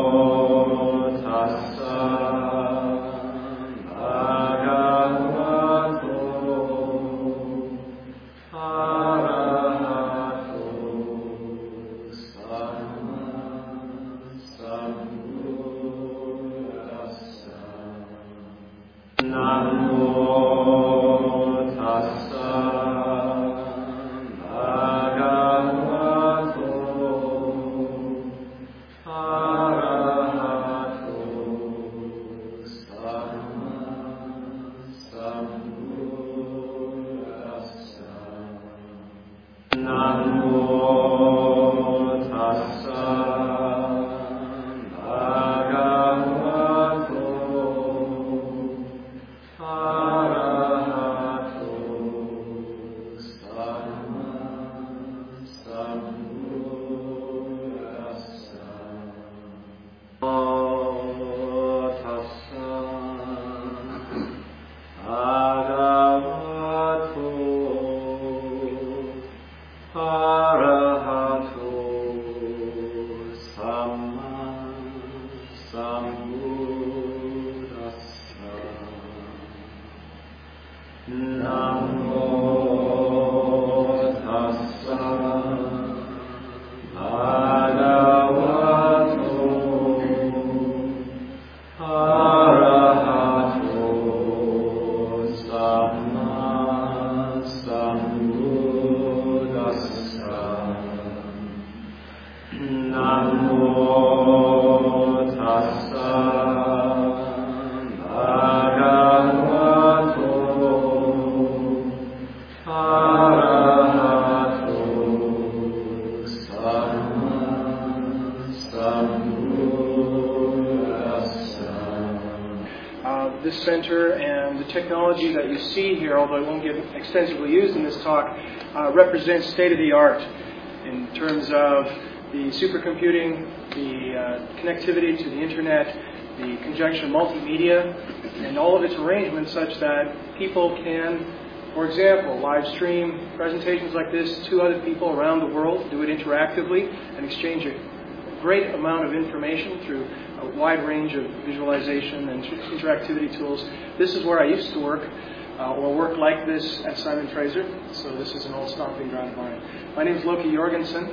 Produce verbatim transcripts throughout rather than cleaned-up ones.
This center and the technology that you see here, although it won't get extensively used in this talk, uh, represents state-of-the-art in terms of the supercomputing, the uh, connectivity to the internet, the conjunction of multimedia, and all of its arrangements such that people can, for example, live stream presentations like this to other people around the world, do it interactively, and exchange a great amount of information through a wide range of visualization and interactivity tools. This is where I used to work, uh, or work like this at Simon Fraser, so this is an old stomping ground of mine. My name is Loki Jorgensen.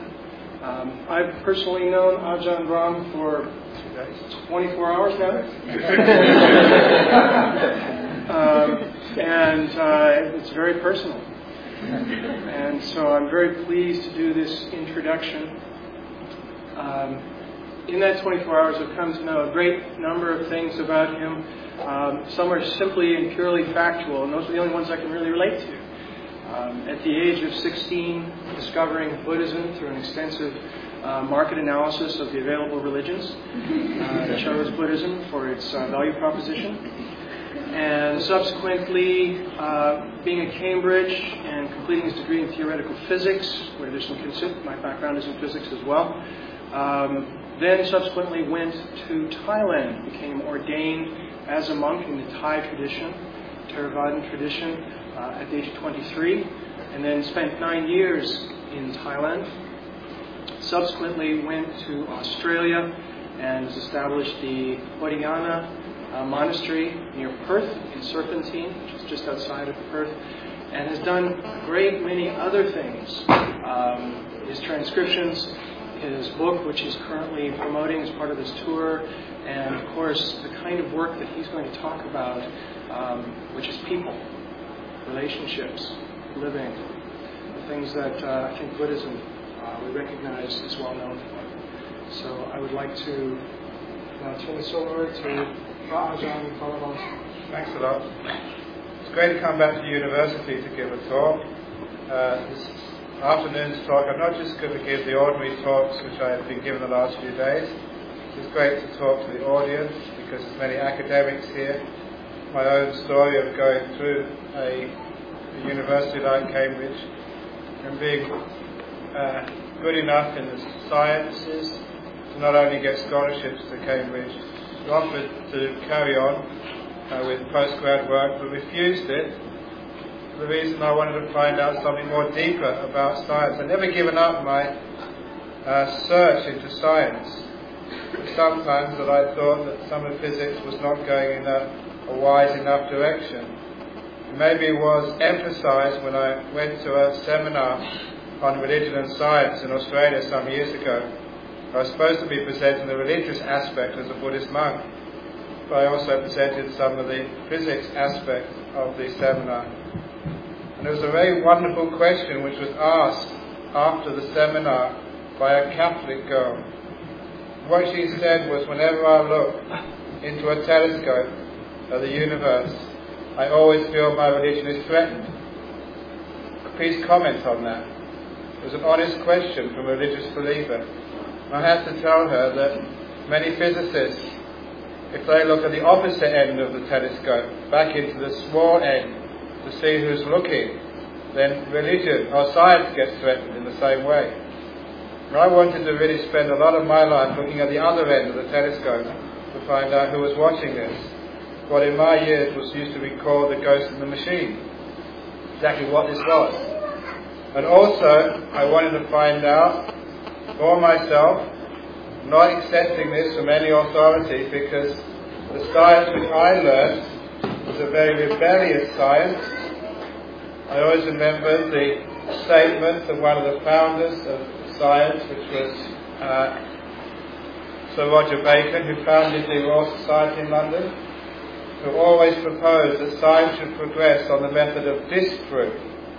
Um, I've personally known Ajahn Brahm for twenty-four hours now. um, and uh, it's very personal. And so I'm very pleased to do this introduction. Um, in that twenty-four hours, I've come to know a great number of things about him. Um, some are simply and purely factual, and those are the only ones I can really relate to. Um, at the age of sixteen, discovering Buddhism through an extensive uh, market analysis of the available religions, uh, chose Buddhism for its uh, value proposition. And subsequently, uh, being at Cambridge and completing his degree in theoretical physics, where there's some consi- my background is in physics as well. Um, then subsequently went to Thailand, became ordained as a monk in the Thai tradition, Theravadan tradition, uh, at the age of twenty-three, and then spent nine years in Thailand. Subsequently went to Australia and has established the Bodhinyana uh, monastery near Perth in Serpentine, which is just outside of Perth, and has done a great many other things. Um, his transcriptions, his book, which he's currently promoting as part of his tour, and of course the kind of work that he's going to talk about, um, which is people, relationships, living, the things that uh, I think Buddhism uh, we recognize is well known for. So I would like to uh, turn this over to Ajahn Palavas. Thanks a lot. It's great to come back to university to give a talk. Uh, this afternoon's talk, I'm not just going to give the ordinary talks which I have been given the last few days. It's great to talk to the audience because there's many academics here. My own story of going through a, a university like Cambridge and being uh, good enough in the sciences to not only get scholarships to Cambridge, but offered to carry on uh, with postgrad work, but refused it. The reason I wanted to find out something more deeper about science. I've never given up my uh, search into science. sometimes that I thought that some of physics was not going in a, a wise enough direction. Maybe it was emphasized when I went to a seminar on religion and science in Australia some years ago. I was supposed to be presenting the religious aspect as a Buddhist monk, but I also presented some of the physics aspect of the seminar. And there was a very wonderful question which was asked after the seminar by a Catholic girl. What she said was, whenever I look into a telescope of the universe, I always feel my religion is threatened. Please comment on that. It was an honest question from a religious believer. And I had to tell her that many physicists, if they look at the opposite end of the telescope, back into the small end, to see who's looking, then religion or science gets threatened in the same way. And I wanted to really spend a lot of my life looking at the other end of the telescope to find out who was watching this. What in my years was used to be called the ghost in the machine. Exactly what this was. And also, I wanted to find out for myself, not accepting this from any authority, because the science which I learned was a very rebellious science. I always remember the statement of one of the founders of science, which was uh, Sir Roger Bacon, who founded the Royal Society in London, who always proposed that science should progress on the method of disproof,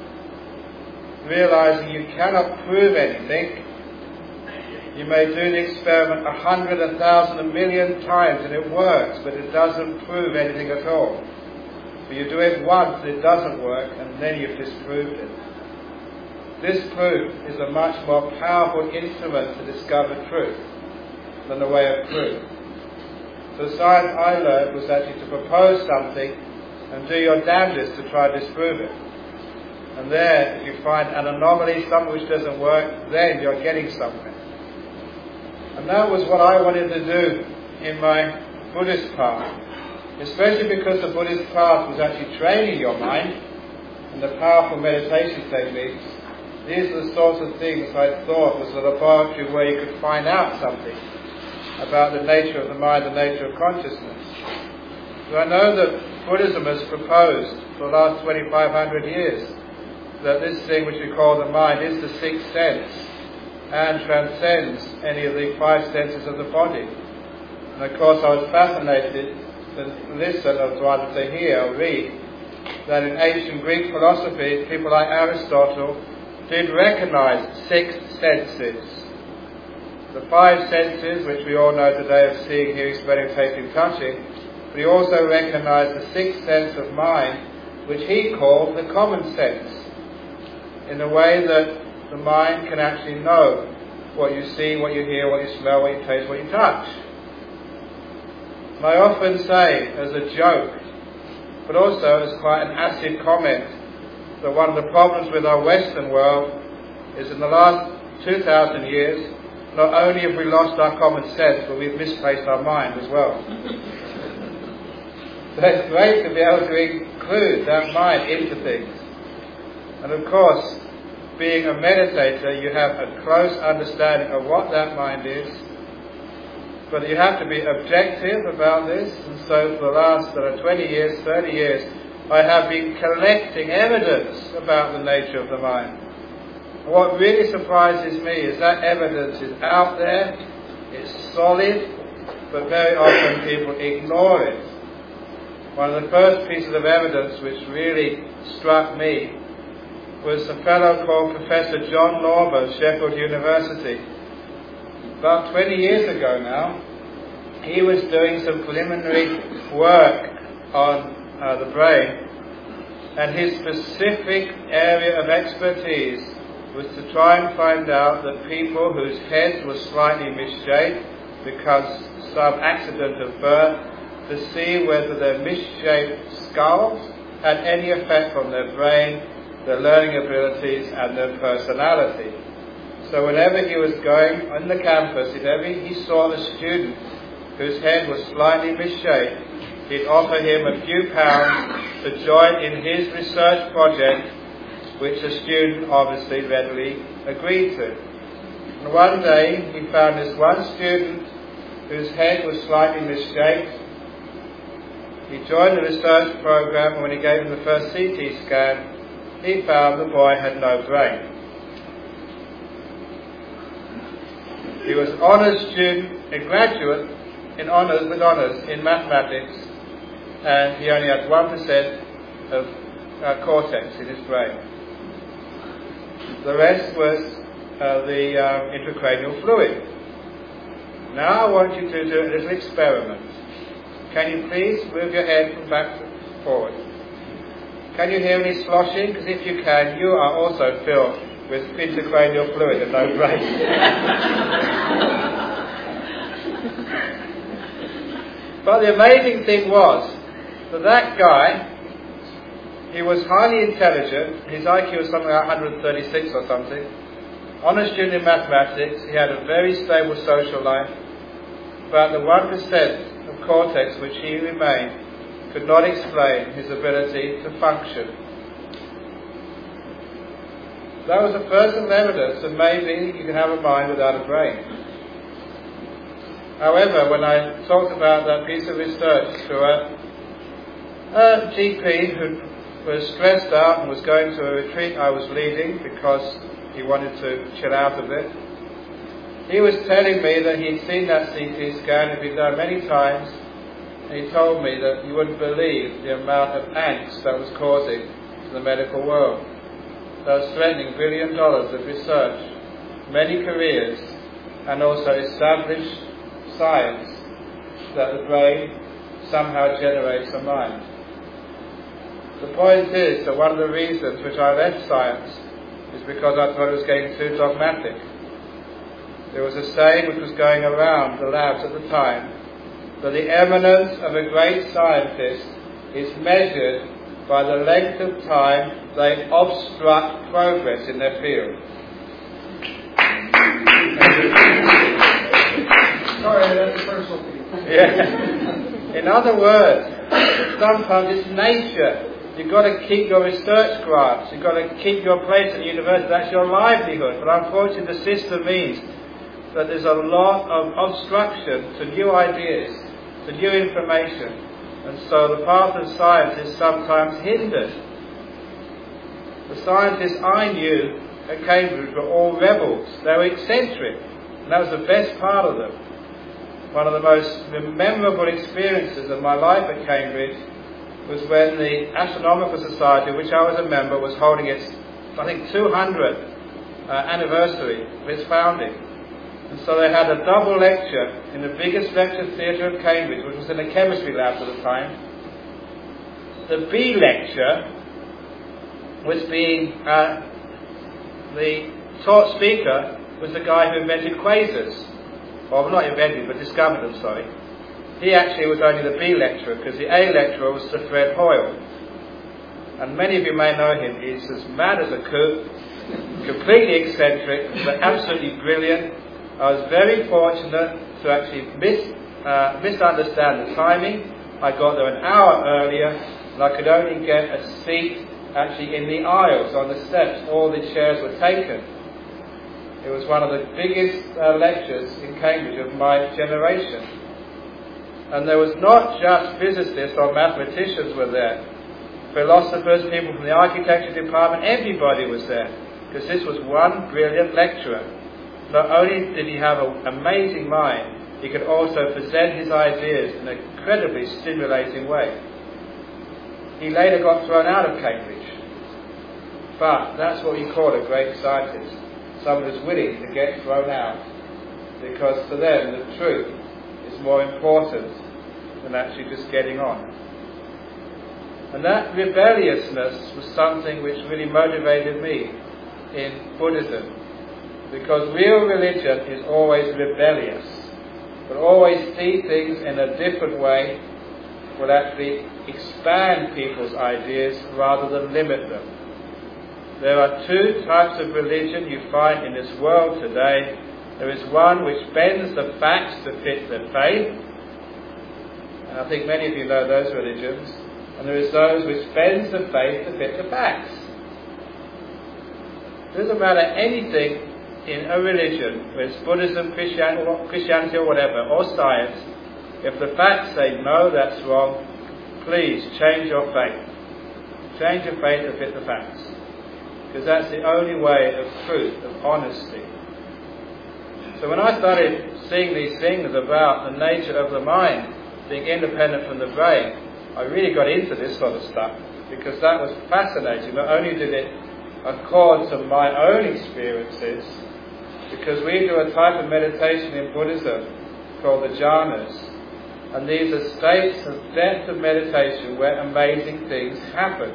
realizing you cannot prove anything. You may do the experiment a hundred, a thousand, a million times and it works, but it doesn't prove anything at all. But you do it once and it doesn't work, and then you've disproved it. Disproof is a much more powerful instrument to discover truth than the way of proof. So the science I learned was actually to propose something and do your damnedest to try to disprove it. And there, if you find an anomaly, something which doesn't work, then you're getting something. And that was what I wanted to do in my Buddhist path. Especially because the Buddhist path was actually training your mind in the powerful meditation techniques. These are the sorts of things I thought was a laboratory where you could find out something about the nature of the mind, the nature of consciousness. So I know that Buddhism has proposed for the last twenty-five hundred years that this thing which we call the mind is the sixth sense and transcends any of the five senses of the body. And of course I was fascinated to listen, or rather to hear or read, that in ancient Greek philosophy, people like Aristotle did recognize six senses. The five senses, which we all know today of seeing, hearing, smelling, tasting, touching, but he also recognized the sixth sense of mind, which he called the common sense, in the way that the mind can actually know what you see, what you hear, what you smell, what you taste, what you touch. And I often say, as a joke, but also as quite an acid comment, that one of the problems with our Western world is in the last two thousand years, not only have we lost our common sense, but we've misplaced our mind as well. So it's great to be able to include that mind into things. And of course, being a meditator, you have a close understanding of what that mind is, but you have to be objective about this. And so for the last uh, twenty years, thirty years, I have been collecting evidence about the nature of the mind. And what really surprises me is that evidence is out there, it's solid, but very often people ignore it. One of the first pieces of evidence which really struck me was a fellow called Professor John Lorber of Sheffield University. About twenty years ago now, he was doing some preliminary work on uh, the brain, and his specific area of expertise was to try and find out that people whose heads were slightly misshaped because some accident of birth, to see whether their misshaped skulls had any effect on their brain, their learning abilities and their personality. So whenever he was going on the campus, if ever he saw a student whose head was slightly misshaped, he'd offer him a few pounds to join in his research project, which the student obviously readily agreed to. And one day he found this one student whose head was slightly misshaped. He joined the research program, and when he gave him the first C T scan, he found the boy had no brain. He was honours student, a graduate in honours with honours in mathematics, and he only had one percent of uh, cortex in his brain. The rest was uh, the um, intracranial fluid. Now I want you to do a little experiment. Can you please move your head from back to forward? Can you hear any sloshing? Because if you can, you are also filled with intracranial fluid and no brain. But the amazing thing was that that guy, he was highly intelligent. His I Q was something like one hundred thirty-six or something. Honours student in mathematics. He had a very stable social life. But the one percent of cortex which he remained could not explain his ability to function. That was a personal evidence that maybe you can have a mind without a brain. However, when I talked about that piece of research to a, a G P who was stressed out and was going to a retreat I was leading because he wanted to chill out a bit, he was telling me that he'd seen that C T scan, had been done many times, and he told me that you wouldn't believe the amount of angst that was causing to the medical world. That was threatening billion dollars of research, many careers, and also established science that the brain somehow generates a mind. The point is that one of the reasons which I left science is because I thought it was getting too dogmatic. There was a saying which was going around the labs at the time that the eminence of a great scientist is measured by the length of time they obstruct progress in their field. Sorry, that's a personal thing. Yeah. In other words, sometimes it's nature. You've got to keep your research grants. You've got to keep your place at the university. That's your livelihood. But unfortunately, the system means that there's a lot of obstruction to new ideas, to new information. And so the path of science is sometimes hindered. The scientists I knew at Cambridge were all rebels. They were eccentric. And that was the best part of them. One of the most memorable experiences of my life at Cambridge was when the Astronomical Society, of which I was a member, was holding its, I think, two hundredth uh, anniversary of its founding. And so they had a double lecture in the biggest lecture theatre of Cambridge, which was in the chemistry labs at the time. The B lecture was being, uh, the taught speaker was the guy who invented quasars. Well, not invented, but discovered them, sorry. He actually was only the B lecturer, because the A lecturer was Sir Fred Hoyle. And many of you may know him. He's as mad as a coot, completely eccentric, but absolutely brilliant. I was very fortunate to actually mis, uh, misunderstand the timing. I got there an hour earlier, and I could only get a seat actually in the aisles, on the steps. All the chairs were taken. It was one of the biggest uh, lectures in Cambridge of my generation. And there was not just physicists or mathematicians were there. Philosophers, people from the architecture department, everybody was there. Because this was one brilliant lecturer. Not only did he have an amazing mind, he could also present his ideas in an incredibly stimulating way. He later got thrown out of Cambridge. But that's what we call a great scientist. Someone who's willing to get thrown out. Because to them, the truth is more important than actually just getting on. And that rebelliousness was something which really motivated me in Buddhism. Because real religion is always rebellious. Will always see things in a different way, will actually expand people's ideas rather than limit them. There are two types of religion you find in this world today. There is one which bends the facts to fit the faith, and I think many of you know those religions, and there is those which bends the faith to fit the facts. It doesn't matter anything in a religion, whether it's Buddhism, Christianity or whatever, or science, if the facts say, no, that's wrong, please change your faith. Change your faith to fit the facts. Because that's the only way of truth, of honesty. So when I started seeing these things about the nature of the mind being independent from the brain, I really got into this sort of stuff because that was fascinating. Not only did it accord to my own experiences, because we do a type of meditation in Buddhism called the jhanas, and these are states of depth of meditation where amazing things happen.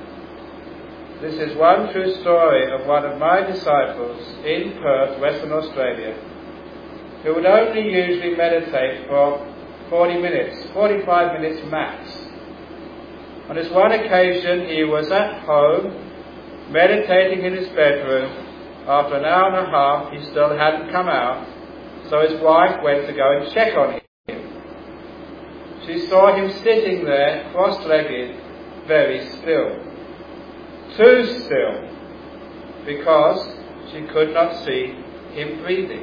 This is one true story of one of my disciples in Perth, Western Australia, who would only usually meditate for forty minutes, forty-five minutes max. On this one occasion, he was at home, meditating in his bedroom. After an hour and a half, he still hadn't come out, so his wife went to go and check on him. She saw him sitting there, cross-legged, very still. Too still, because she could not see him breathing.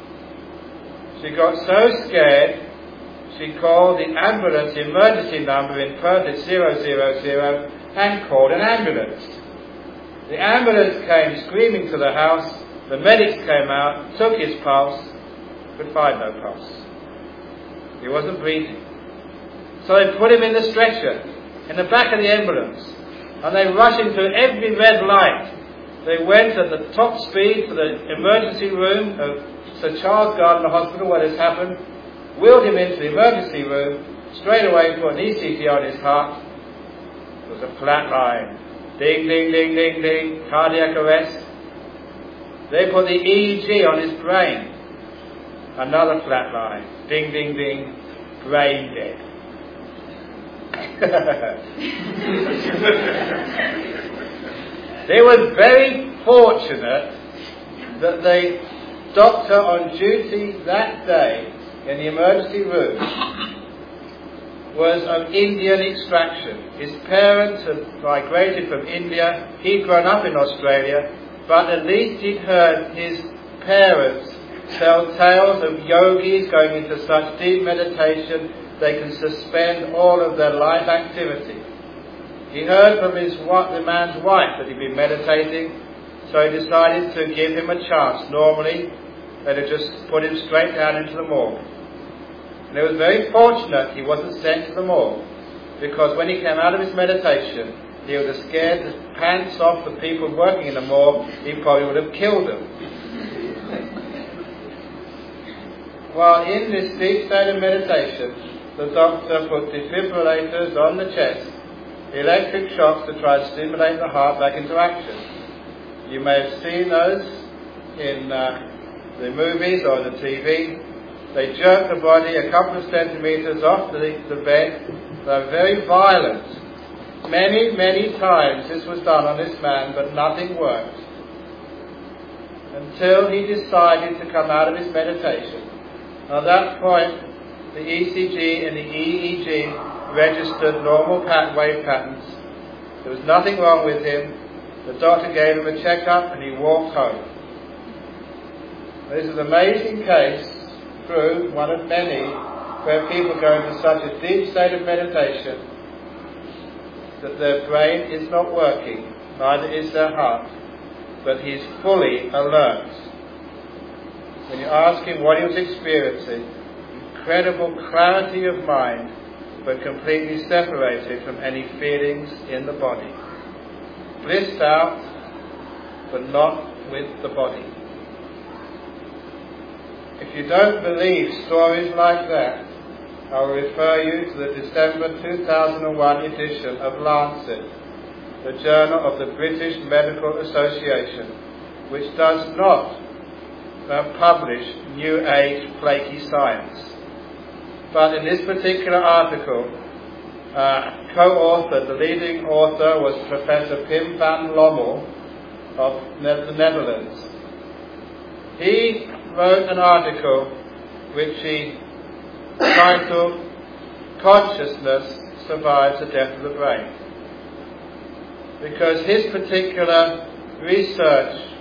She got so scared, she called the ambulance emergency number in Perth at zero zero zero and called an ambulance. The ambulance came screaming to the house, the medics came out, took his pulse, could find no pulse. He wasn't breathing. So they put him in the stretcher, in the back of the ambulance, and they rushed him through every red light. They went at the top speed to the emergency room of Sir Charles Gardner Hospital where this happened, wheeled him into the emergency room, straight away put an E C G on his heart. It was a flat line. Ding, ding, ding, ding, ding, cardiac arrest. They put the E E G on his brain. Another flat line. Ding, ding, ding, brain dead. They were very fortunate that the doctor on duty that day in the emergency room was of Indian extraction. His parents had migrated from India. He'd grown up in Australia, but at least he'd heard his parents tell tales of yogis going into such deep meditation they can suspend all of their life activity. He heard from his the man's wife that he'd been meditating, so he decided to give him a chance. Normally, they'd have just put him straight down into the morgue. And it was very fortunate he wasn't sent to the morgue, because when he came out of his meditation, he would have scared the pants off the people working in the morgue. He probably would have killed them. While in this deep state of meditation, the doctor put defibrillators on the chest, electric shocks to try to stimulate the heart back into action. You may have seen those in uh, the movies or the T V. They jerk the body a couple of centimetres off the, the bed. They're very violent. Many, many times this was done on this man, but nothing worked. Until he decided to come out of his meditation. At that point, the E C G and the E E G registered normal pat- wave patterns. There was nothing wrong with him. The doctor gave him a checkup and he walked home. This is an amazing case through one of many where people go into such a deep state of meditation that their brain is not working, neither is their heart, but he's fully alert. When you ask him what he was experiencing, incredible clarity of mind, but completely separated from any feelings in the body. Blissed out, but not with the body. If you don't believe stories like that, I will refer you to the December two thousand one edition of Lancet, the journal of the British Medical Association, which does not uh, publish New Age flaky science. But in this particular article, uh, co-authored, the leading author was Professor Pim van Lommel of ne- the Netherlands. He wrote an article which he titled Consciousness Survives the Death of the Brain. Because his particular research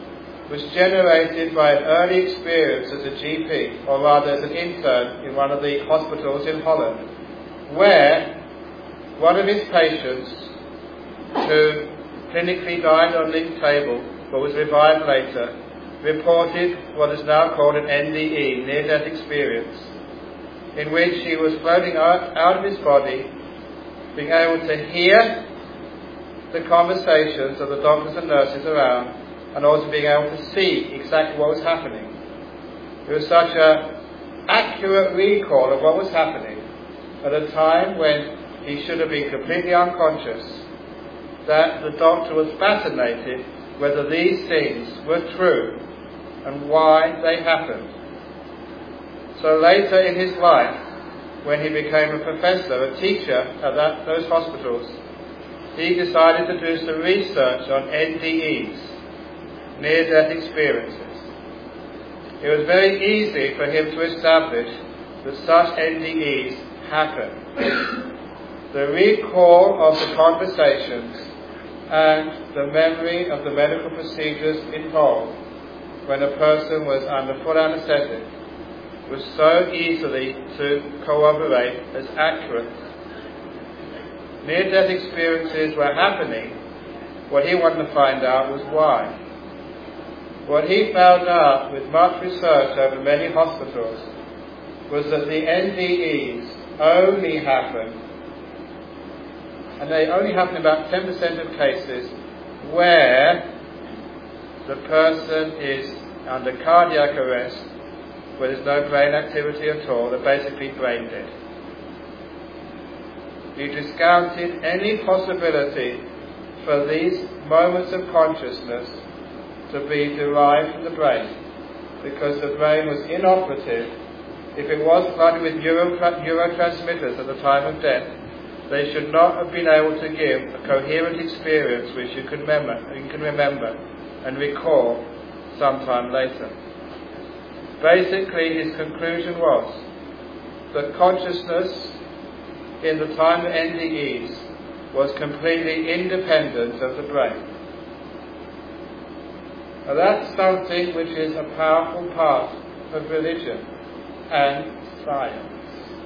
was generated by an early experience as a G P, or rather as an intern in one of the hospitals in Holland, where one of his patients, who clinically died on the table but was revived later, reported what is now called an N D E, near-death experience, in which he was floating out, out of his body, being able to hear the conversations of the doctors and nurses around, and also being able to see exactly what was happening. It was such an accurate recall of what was happening at a time when he should have been completely unconscious, that the doctor was fascinated whether these things were true and why they happened. So later in his life, when he became a professor, a teacher at that, those hospitals, he decided to do some research on N D Es, near-death experiences. It was very easy for him to establish that such N D Es happen. The recall of the conversations and the memory of the medical procedures involved when a person was under full anaesthetic was so easily to corroborate as accurate. Near-death experiences were happening. What he wanted to find out was why. What he found out with much research over many hospitals was that the N D Es only happen, and they only happen in about ten percent of cases, where the person is under cardiac arrest, where there's no brain activity at all, they're basically brain dead. He discounted any possibility for these moments of consciousness to be derived from the brain, because the brain was inoperative. If it was flooded with neuro- neurotransmitters at the time of death, they should not have been able to give a coherent experience which you can remember, you can remember and recall sometime later. Basically, his conclusion was that consciousness in the time of N D Es was completely independent of the brain. Now that's something which is a powerful part of religion and science,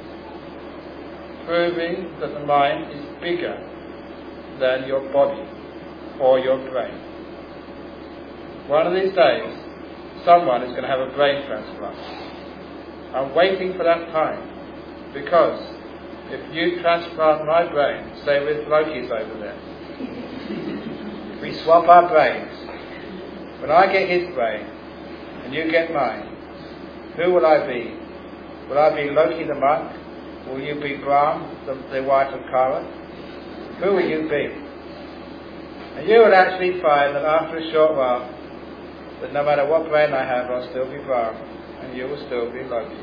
proving that the mind is bigger than your body or your brain. One of these days, someone is going to have a brain transplant. I'm waiting for that time, because if you transplant my brain, say with Loki's over there, if we swap our brains, when I get his brain and you get mine, who will I be? Will I be Loki the monk? Will you be Brahm, the, the wife of Kara? Who will you be? And you will actually find that after a short while, that no matter what brain I have, I'll still be Brahm, and you will still be Loki.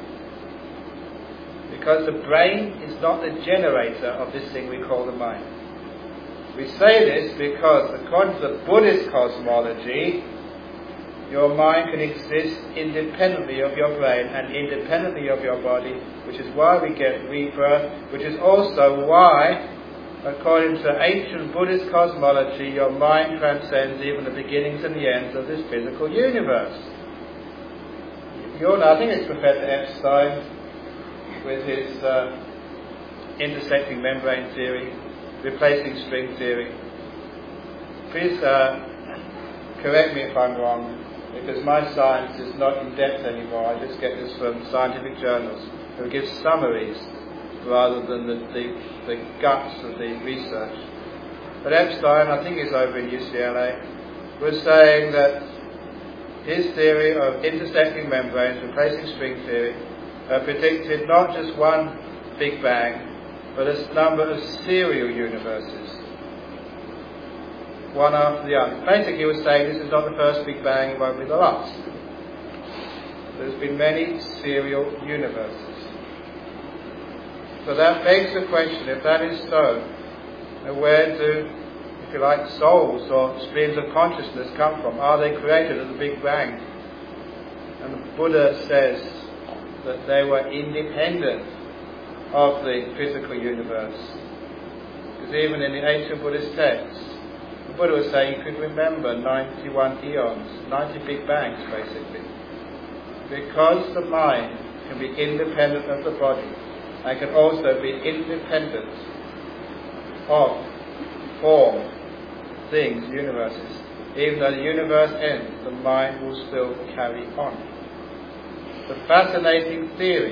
Because the brain is not the generator of this thing we call the mind. We say this because, according to the Buddhist cosmology, your mind can exist independently of your brain and independently of your body, which is why we get rebirth, which is also why, according to ancient Buddhist cosmology, your mind transcends even the beginnings and the ends of this physical universe. You all know, I think it's Professor Epstein with his uh, intersecting membrane theory, replacing string theory. Please uh, correct me if I'm wrong, because my science is not in depth anymore. I just get this from scientific journals who give summaries rather than the, the, the guts of the research. But Epstein, I think he's over in U C L A, was saying that his theory of intersecting membranes, replacing string theory, uh, predicted not just one Big Bang, but a number of serial universes, one after the other. Basically, he was saying this is not the first Big Bang, it won't be the last. There's been many serial universes. So that begs the question, if that is so, where do, if you like, souls or streams of consciousness come from? Are they created at the Big Bang? And the Buddha says that they were independent of the physical universe. Because even in the ancient Buddhist texts, Buddha was saying you could remember ninety-one eons, ninety big bangs basically. Because the mind can be independent of the body and can also be independent of form, things, universes. Even though the universe ends, the mind will still carry on. It's a fascinating theory,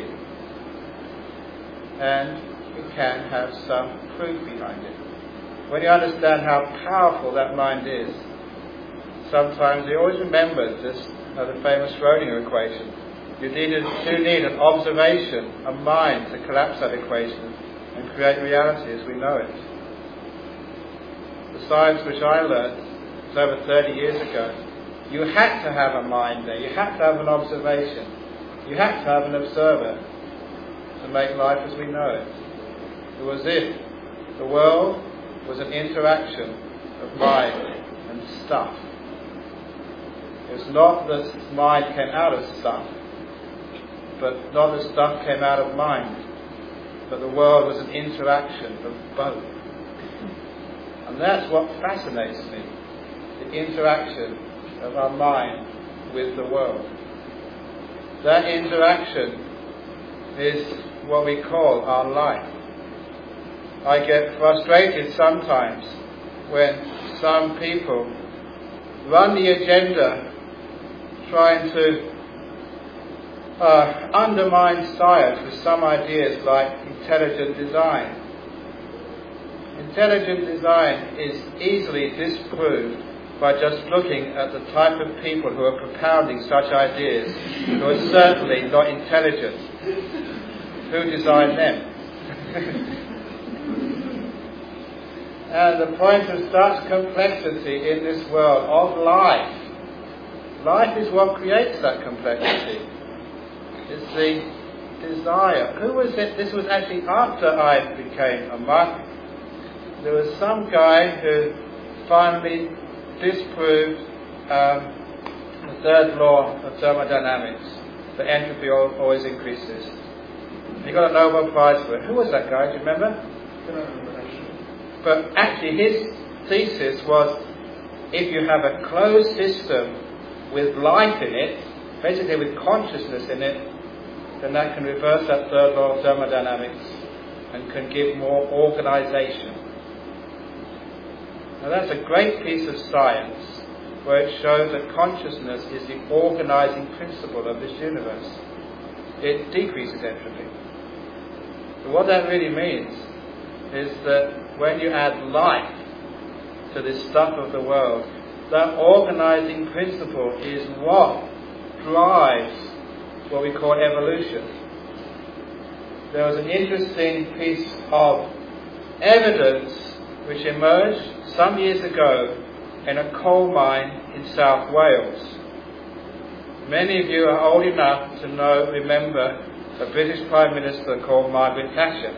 and it can have some proof behind it. When you understand how powerful that mind is, sometimes you always remember this, uh, the famous Schrödinger equation. You need, a, you need an observation, a mind, to collapse that equation and create reality as we know it. The science which I learned over thirty years ago, you had to have a mind there, you had to have an observation, you had to have an observer to make life as we know it. It was as if the world was an interaction of mind and stuff. It was not that mind came out of stuff, but not that stuff came out of mind, but the world was an interaction of both. And that's what fascinates me. The interaction of our mind with the world. That interaction is what we call our life. I get frustrated sometimes when some people run the agenda trying to uh, undermine science with some ideas like intelligent design. Intelligent design is easily disproved by just looking at the type of people who are propounding such ideas, who are certainly not intelligent. Who designed them? And the point of such complexity in this world of life, life is what creates that complexity. It's the desire. Who was it? This was actually after I became a monk. There was some guy who finally disproved um, the third law of thermodynamics, that entropy always increases. He got a Nobel Prize for it. Who was that guy? Do you remember? I don't remember actually. But actually his thesis was, if you have a closed system with life in it, basically with consciousness in it, then that can reverse that third law of thermodynamics and can give more organisation. Now that's a great piece of science where it shows that consciousness is the organising principle of this universe. It decreases entropy. So what that really means is that when you add life to this stuff of the world, that organising principle is what drives what we call evolution. There was an interesting piece of evidence which emerged some years ago in a coal mine in South Wales. Many of you are old enough to know, remember, a British Prime Minister called Margaret Thatcher,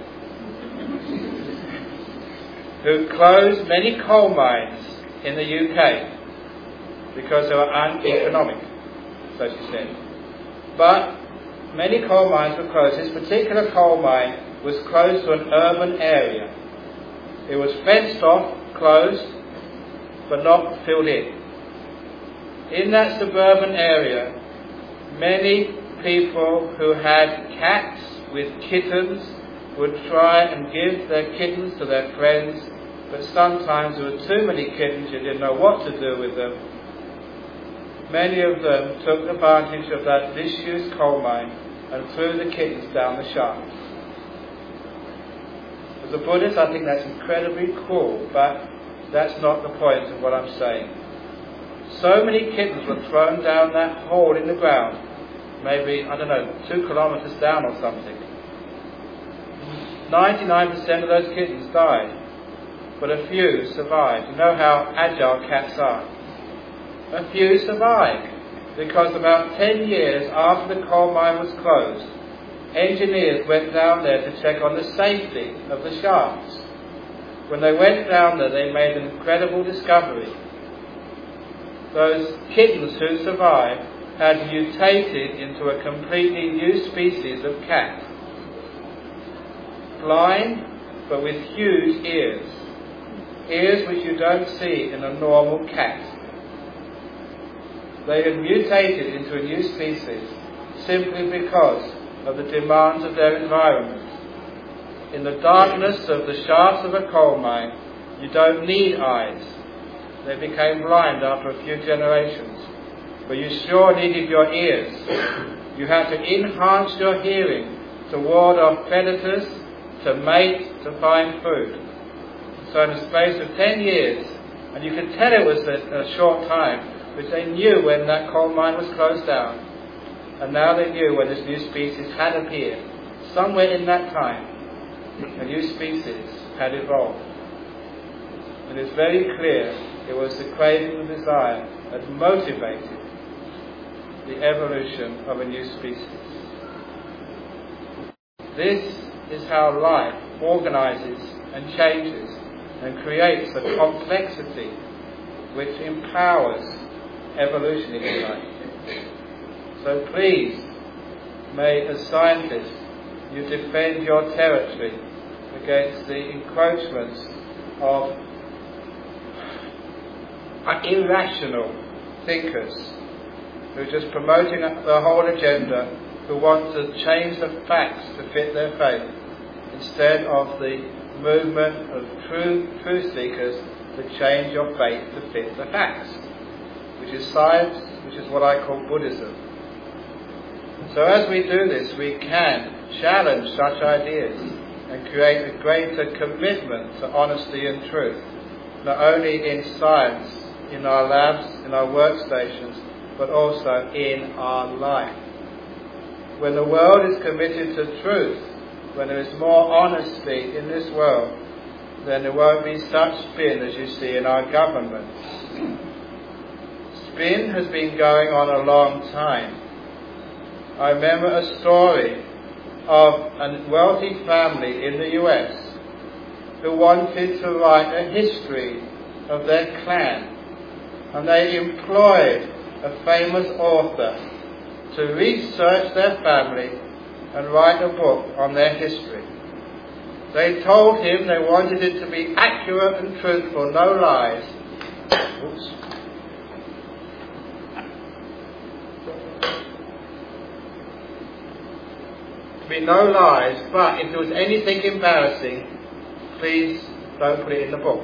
who closed many coal mines in the U K because they were uneconomic, so she said. But many coal mines were closed. This particular coal mine was closed to an urban area. It was fenced off, closed, but not filled in. In that suburban area, many people who had cats with kittens would try and give their kittens to their friends, but sometimes there were too many kittens, you didn't know what to do with them. Many of them took advantage of that disused coal mine and threw the kittens down the shaft. As a Buddhist, I think that's incredibly cruel, but that's not the point of what I'm saying. So many kittens were thrown down that hole in the ground, maybe, I don't know, two kilometres down or something. ninety-nine percent of those kittens died, but a few survived. You know how agile cats are. A few survived, because about ten years after the coal mine was closed, engineers went down there to check on the safety of the shafts. When they went down there, they made an incredible discovery. Those kittens who survived had mutated into a completely new species of cat. Blind, but with huge ears. ears which you don't see in a normal cat. They had mutated into a new species simply because of the demands of their environment. In the darkness of the shafts of a coal mine, you don't need eyes. They became blind after a few generations. But you sure needed your ears. You had to enhance your hearing to ward off predators, to mate, to find food. So in the space of ten years, and you could tell it was a, a short time, which they knew when that coal mine was closed down. And now they knew when this new species had appeared. Somewhere in that time, a new species had evolved. And it's very clear it was the craving and desire that motivated the evolution of a new species. This is how life organizes and changes and creates a complexity which empowers evolution, if you like. So please, may as scientists you defend your territory against the encroachments of irrational thinkers who are just promoting the whole agenda, who want to change the facts to fit their faith, instead of the movement of true truth seekers to change your faith to fit the facts, which is science, which is what I call Buddhism. So as we do this, we can challenge such ideas and create a greater commitment to honesty and truth, not only in science, in our labs, in our workstations, but also in our life. When the world is committed to truth, when there is more honesty in this world, then there won't be such spin as you see in our governments. Spin has been going on a long time. I remember a story of a wealthy family in the U S who wanted to write a history of their clan, and they employed a famous author to research their family and write a book on their history. They told him they wanted it to be accurate and truthful, no lies. Oops. To be no lies, but if there was anything embarrassing, please don't put it in the book.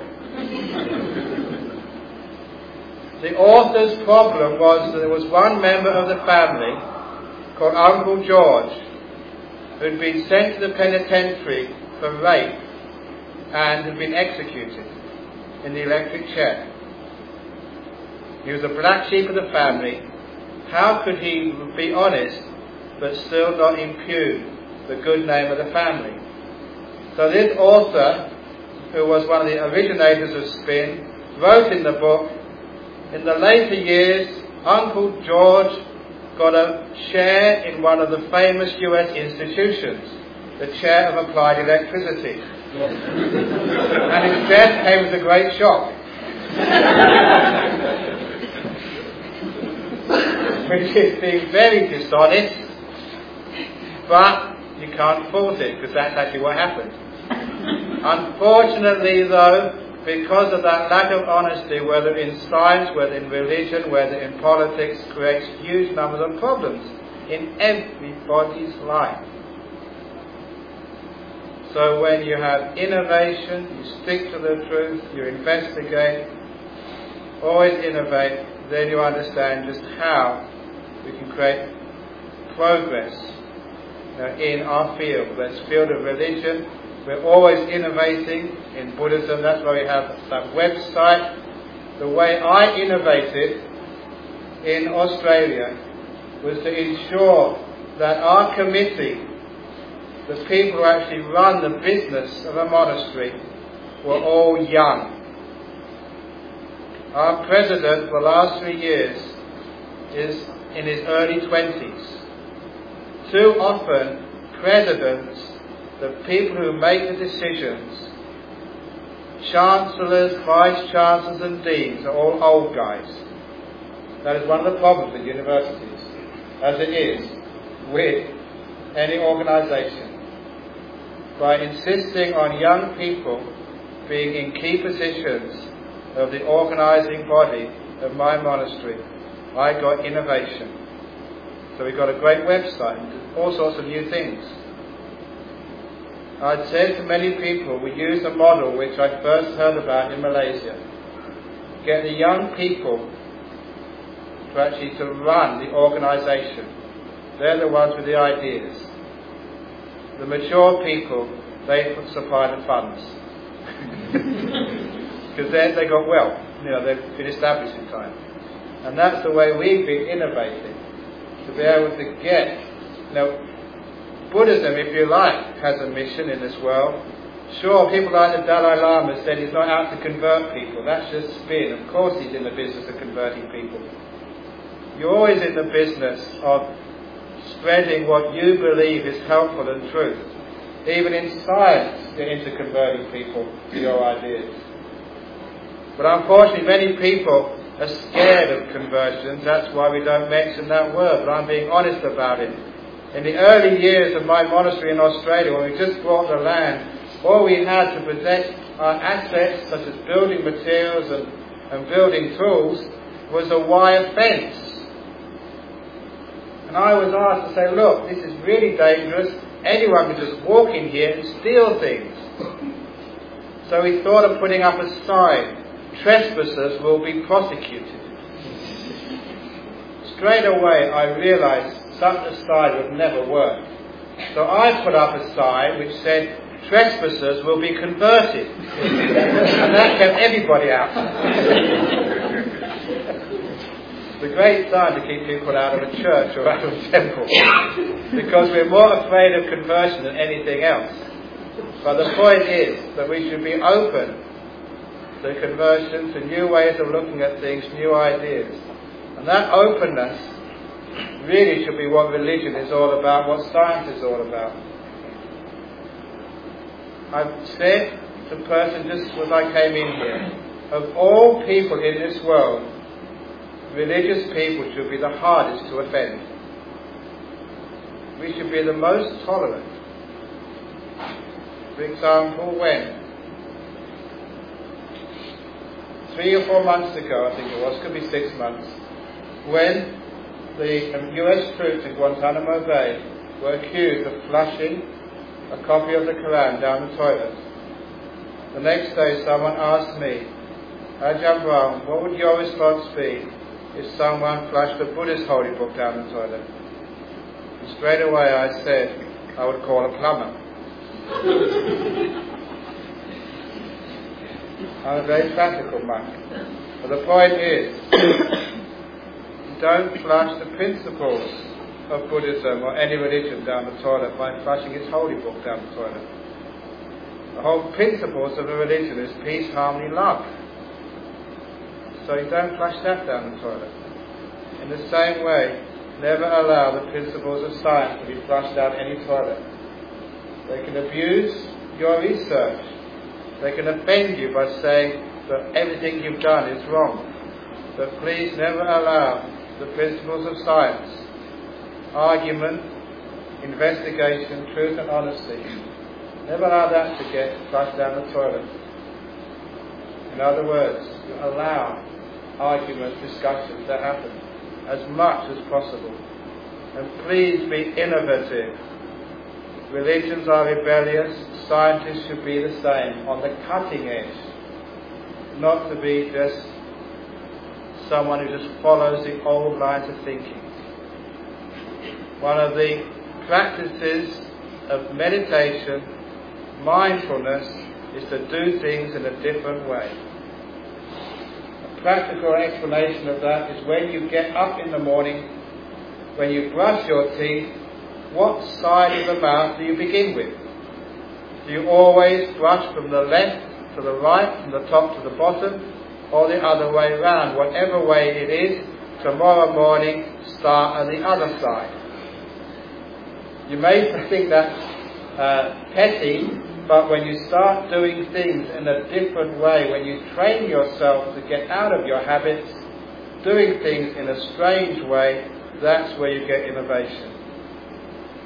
The author's problem was that there was one member of the family called Uncle George who had been sent to the penitentiary for rape and had been executed in the electric chair. He was a black sheep of the family. How could he be honest but still not impugn the good name of the family? So this author, who was one of the originators of spin, wrote in the book, in the later years, Uncle George got a chair in one of the famous U S institutions, the chair of applied electricity. And his death came as a great shock. Which is being very dishonest, but you can't fault it, because that's actually what happened. Unfortunately, though, because of that lack of honesty, whether in science, whether in religion, whether in politics, creates huge numbers of problems in everybody's life. So when you have innovation, you stick to the truth, you investigate, always innovate, then you understand just how we can create progress you know, in our field. That's field of religion. We're always innovating in Buddhism. That's why we have that website. The way I innovated in Australia was to ensure that our committee, the people who actually run the business of a monastery, were all young. Our president for the last three years is in his early twenties. Too often, presidents, the people who make the decisions, chancellors, vice-chancellors and deans, are all old guys. That is one of the problems with universities, as it is with any organisation. By insisting on young people being in key positions of the organising body of my monastery, I got innovation. So we got a great website, and all sorts of new things. I'd said to many people, we use a model which I first heard about in Malaysia. Get the young people to actually to run the organisation. They're the ones with the ideas. The mature people, they supply the funds. Because then they got wealth. You know, they've been established in time. And that's the way we've been innovating. To be able to get, you know, Buddhism, if you like, has a mission in this world. Sure, people like the Dalai Lama said he's not out to convert people. That's just spin. Of course he's in the business of converting people. You're always in the business of spreading what you believe is helpful and truth. Even in science, you're into converting people to your ideas. But unfortunately, many people are scared of conversions. That's why we don't mention that word. But I'm being honest about it. In the early years of my monastery in Australia, when we just bought the land, all we had to protect our assets, such as building materials and, and building tools, was a wire fence. And I was asked to say, look, this is really dangerous. Anyone can just walk in here and steal things. So we thought of putting up a sign, trespassers will be prosecuted. Straight away I realised such a sign would never work. So I put up a sign which said, trespassers will be converted. And that kept everybody out. It's a great sign to keep people out of a church or out of a temple. Because we're more afraid of conversion than anything else. But the point is that we should be open to conversion, to new ways of looking at things, new ideas. And that openness really should be what religion is all about, what science is all about. I've said to a person just as I came in here, of all people in this world, religious people should be the hardest to offend. We should be the most tolerant. For example, when three or four months ago, I think it was, could be six months, when the U S troops in Guantanamo Bay were accused of flushing a copy of the Quran down the toilet. The next day someone asked me, Ajahn Brahm, what would your response be if someone flushed a Buddhist holy book down the toilet? And straight away I said, I would call a plumber. I'm a very practical monk. But the point is, don't flush the principles of Buddhism or any religion down the toilet by flushing its holy book down the toilet. The whole principles of a religion is peace, harmony, love. So you don't flush that down the toilet. In the same way, never allow the principles of science to be flushed down any toilet. They can abuse your research. They can offend you by saying that everything you've done is wrong. But please never allow the principles of science, argument, investigation, truth and honesty, never allow that to get flushed down the toilet. In other words, you allow argument, discussions to happen as much as possible. And please be innovative. Religions are rebellious, scientists should be the same, on the cutting edge, not to be just someone who just follows the old lines of thinking. One of the practices of meditation, mindfulness, is to do things in a different way. A practical explanation of that is when you get up in the morning, when you brush your teeth, what side of the mouth do you begin with? Do you always brush from the left to the right, from the top to the bottom, or the other way round? Whatever way it is, tomorrow morning start on the other side. You may think that's uh, petty, but when you start doing things in a different way, when you train yourself to get out of your habits, doing things in a strange way, that's where you get innovation.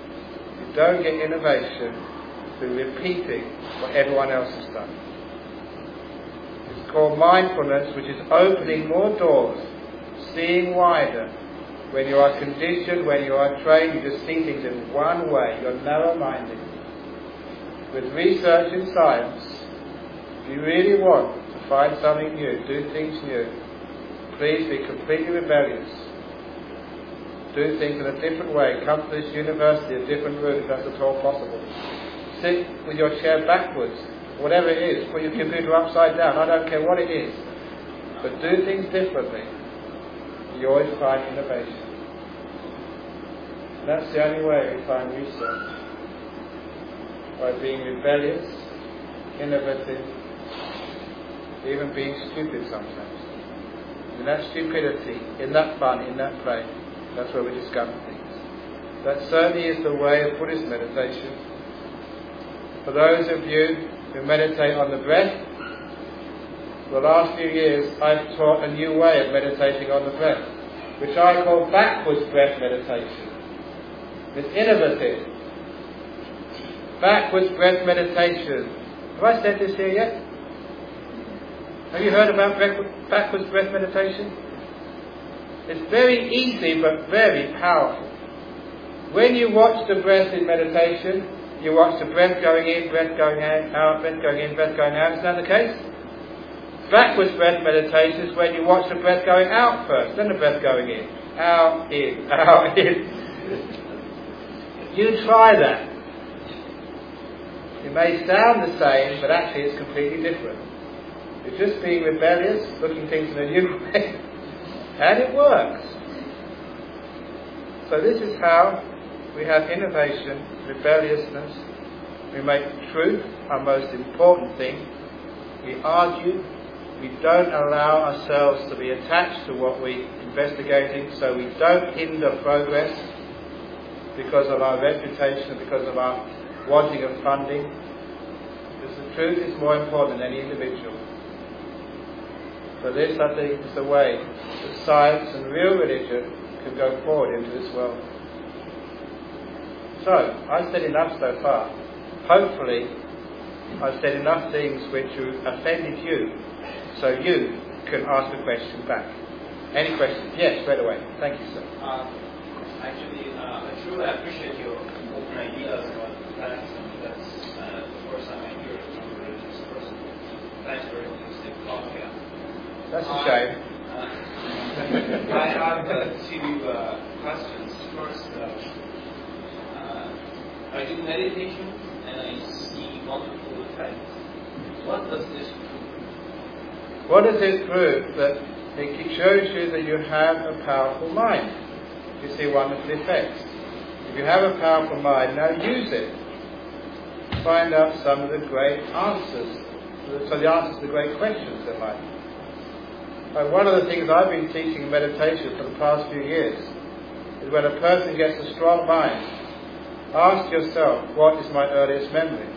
You don't get innovation through repeating what everyone else has done. It's called mindfulness, which is opening more doors, seeing wider. When you are conditioned, when you are trained, you just see things in one way. You're narrow-minded. With research in science, if you really want to find something new, do things new, please be completely rebellious. Do things in a different way. Come to this university a different route if that's at all possible. Sit with your chair backwards, whatever it is. Put your computer upside down. I don't care what it is. But do things differently. You always find innovation. And that's the only way we find research. By being rebellious, innovative, even being stupid sometimes. In that stupidity, in that fun, in that play, that's where we discover things. That certainly is the way of Buddhist meditation. For those of you who meditate on the breath, for the last few years I've taught a new way of meditating on the breath, which I call backwards breath meditation. It's innovative. Backwards breath meditation. Have I said this here yet? Have you heard about backwards breath meditation? It's very easy but very powerful. When you watch the breath in meditation, you watch the breath going in, breath going out, breath going in, breath going out. Is that the case? Backwards breath meditation is when you watch the breath going out first, then the breath going in. Out, in, out, in. You try that. It may sound the same, but actually it's completely different. You're just being rebellious, looking things in a new way, and it works. So this is how we have innovation, rebelliousness. We make truth our most important thing. We argue. We don't allow ourselves to be attached to what we're investigating, so we don't hinder progress because of our reputation, because of our wanting of funding. Because the truth is more important than any individual. So this, I think, is the way that science and real religion can go forward into this world. So, I've said enough so far. Hopefully, I've said enough things which offended you, so you can ask a question back. Any questions? Yes, straight away. Thank you, sir. Uh, actually, uh, I truly appreciate your open ideas about that. That's uh, the first time I hear it from a religious person. Thanks for your interesting talk here. That's a shame. Uh, I have uh, two uh, questions. First, uh, uh, I do meditation and I see multiple effects. What does this prove? What does it prove? That it shows you that you have a powerful mind. You see wonderful effects. If you have a powerful mind, now use it. Find out some of the great answers. So the answers to the great questions in life. Uh, one of the things I've been teaching in meditation for the past few years is when a person gets a strong mind, ask yourself, what is my earliest memory?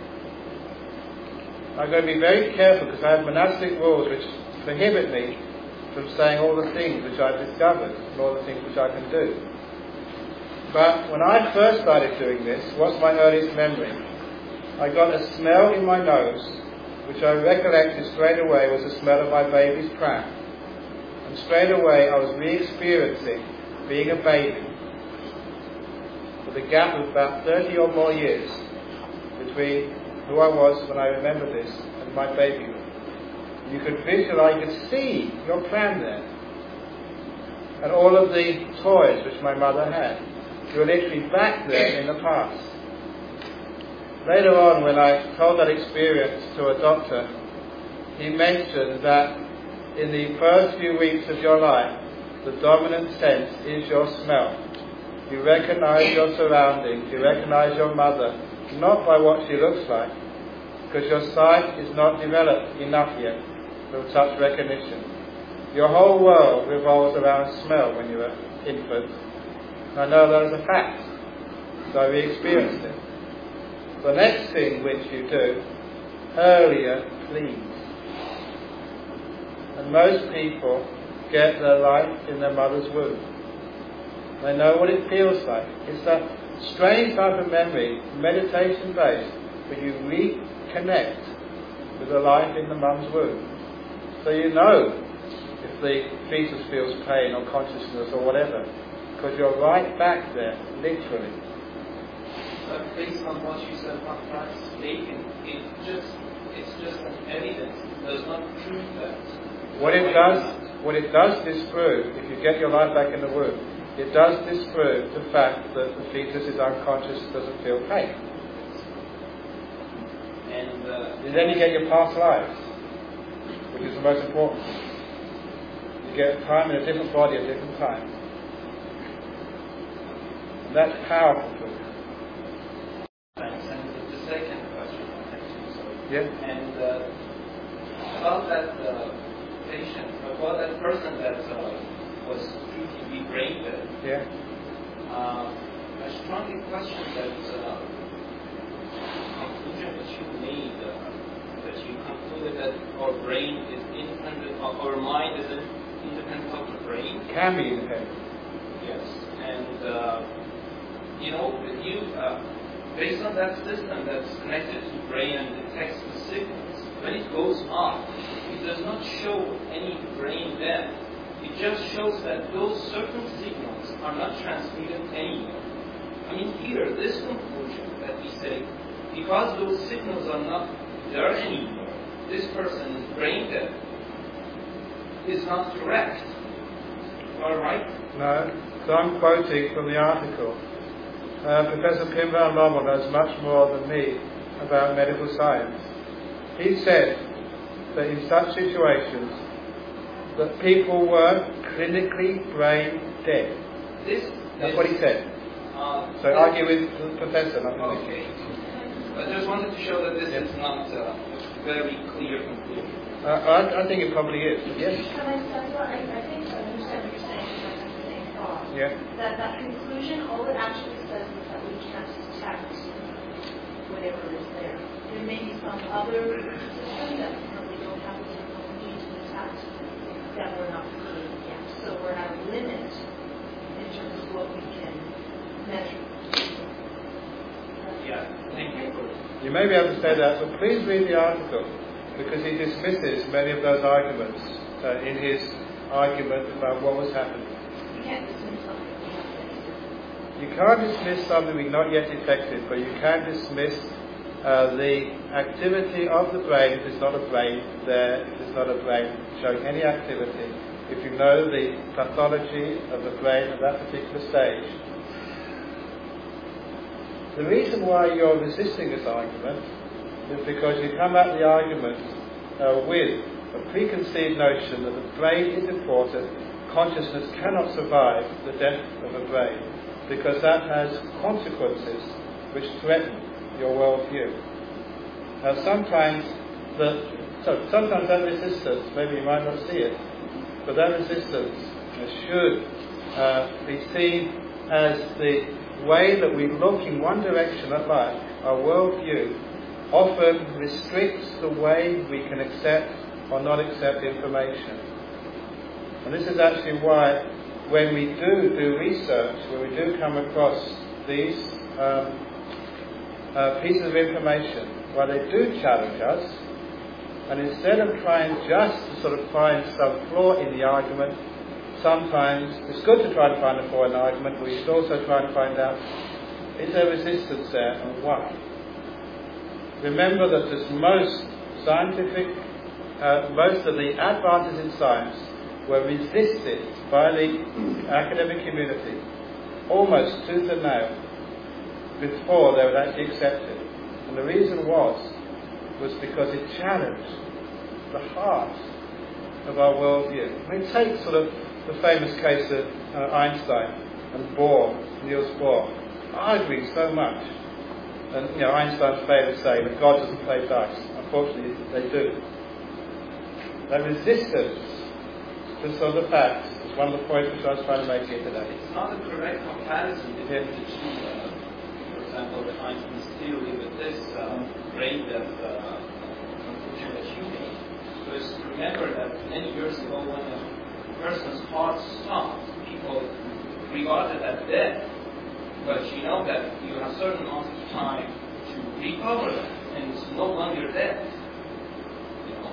I'm going to be very careful because I have monastic rules which prohibit me from saying all the things which I've discovered and all the things which I can do. But when I first started doing this, what's my earliest memory? I got a smell in my nose which I recollected straight away was the smell of my baby's pram. And straight away I was re-experiencing being a baby with a gap of about thirty or more years between who I was when I remember this and my babyhood. You could visualize, you could see your pram there and all of the toys which my mother had. You were literally back there in the past. Later on, when I told that experience to a doctor, he mentioned that in the first few weeks of your life, the dominant sense is your smell. You recognize your surroundings, you recognize your mother, not by what she looks like, because your sight is not developed enough yet for such recognition. Your whole world revolves around smell when you're an infant. And I know that as a fact, so I re-experienced it. The next thing which you do, earlier, please. And most people get their life in their mother's womb. They know what it feels like. It's that strange type of memory, meditation-based, where you reconnect with the life in the mum's womb. So you know if the fetus feels pain or consciousness or whatever, because you're right back there, literally. But based on what you said about Francis Bacon, it just it's just an evidence. It does not prove that. What it does, what it does disprove, if you get your life back in the womb, it does disprove the fact that the fetus is unconscious, doesn't feel pain. And, uh, and then you get your past lives, which is the most important. You get time in a different body at different times. And that's powerful for you. Thanks. And the second question I have to sorry. Yeah. And uh, about that uh, patient, about that person that uh, was proved to be brain dead. Yeah. Uh, I strongly question that uh, conclusion that you made, uh, that you concluded that our brain is independent, of, our mind is independent of the brain. Can be independent. Yes, and uh, you know, you uh, based on that system that's connected to the brain and detects the signals, when it goes off, it does not show any brain death. It just shows that those certain signals are not transmitted anymore. I mean, here, this conclusion that we say, because those signals are not there anymore, this person is brain dead, is not correct. All right? No. So I'm quoting from the article. Uh, Professor Pim van Lommel knows much more than me about medical science. He said that in such situations, that people were clinically brain dead. This That's is, what he said. Uh, So argue with the professor, not with me. Okay. I just wanted to show that this Yes. is not uh, a very clear conclusion. Uh, I, I think it probably is. But yes. Can I say, well, I, I think I understand what you're saying, because I have the same thought. Yeah. That that conclusion, all it actually says is that we can't detect whatever is there. There may be some other system that we don't have the technology to detect that we're not seeing yet. So we're at a limit in terms of what we can measure. Yeah, thank you. You may be able to say that, but please read the article, because he dismisses many of those arguments uh, in his argument about what was happening. We can't dismiss something we haven't detected. You can't dismiss something we've not yet detected, but you can dismiss uh, the activity of the brain if there's not a brain there, if there's not a brain showing any activity, if you know the pathology of the brain at that particular stage. The reason why you're resisting this argument is because you come at the argument uh, with a preconceived notion that the brain is important, consciousness cannot survive the death of a brain, because that has consequences which threaten your worldview. Now sometimes the, so sometimes that resistance, maybe you might not see it, but that resistance should uh, be seen as the way that we look in one direction at life. Our worldview often restricts the way we can accept or not accept information. And this is actually why when we do do research, when we do come across these um, uh, pieces of information, where they do challenge us, and instead of trying just to sort of find some flaw in the argument, sometimes it's good to try to find a flaw in the argument, but we should also try and find out, is there resistance there and why? Remember that this most scientific, uh, most of the advances in science were resisted by the academic community almost tooth and nail before they were actually accepted. And the reason was, was because it challenged the heart of our worldview. I mean, take sort of the famous case of uh, Einstein and Bohr, Niels Bohr, arguing so much. And, you know, Einstein's famous saying that God doesn't play dice. Unfortunately, they do. That resistance to some of the facts is one of the points which I was trying to make here today. It's not a correct comparison between the two. Uh, for example, the Einstein's theory with this uh, brain death uh, conclusion that you made. Because remember that many years ago, when a person's heart stopped, people regarded as death. But you know that you have a certain amount of time to recover that, and it's no longer death. You know,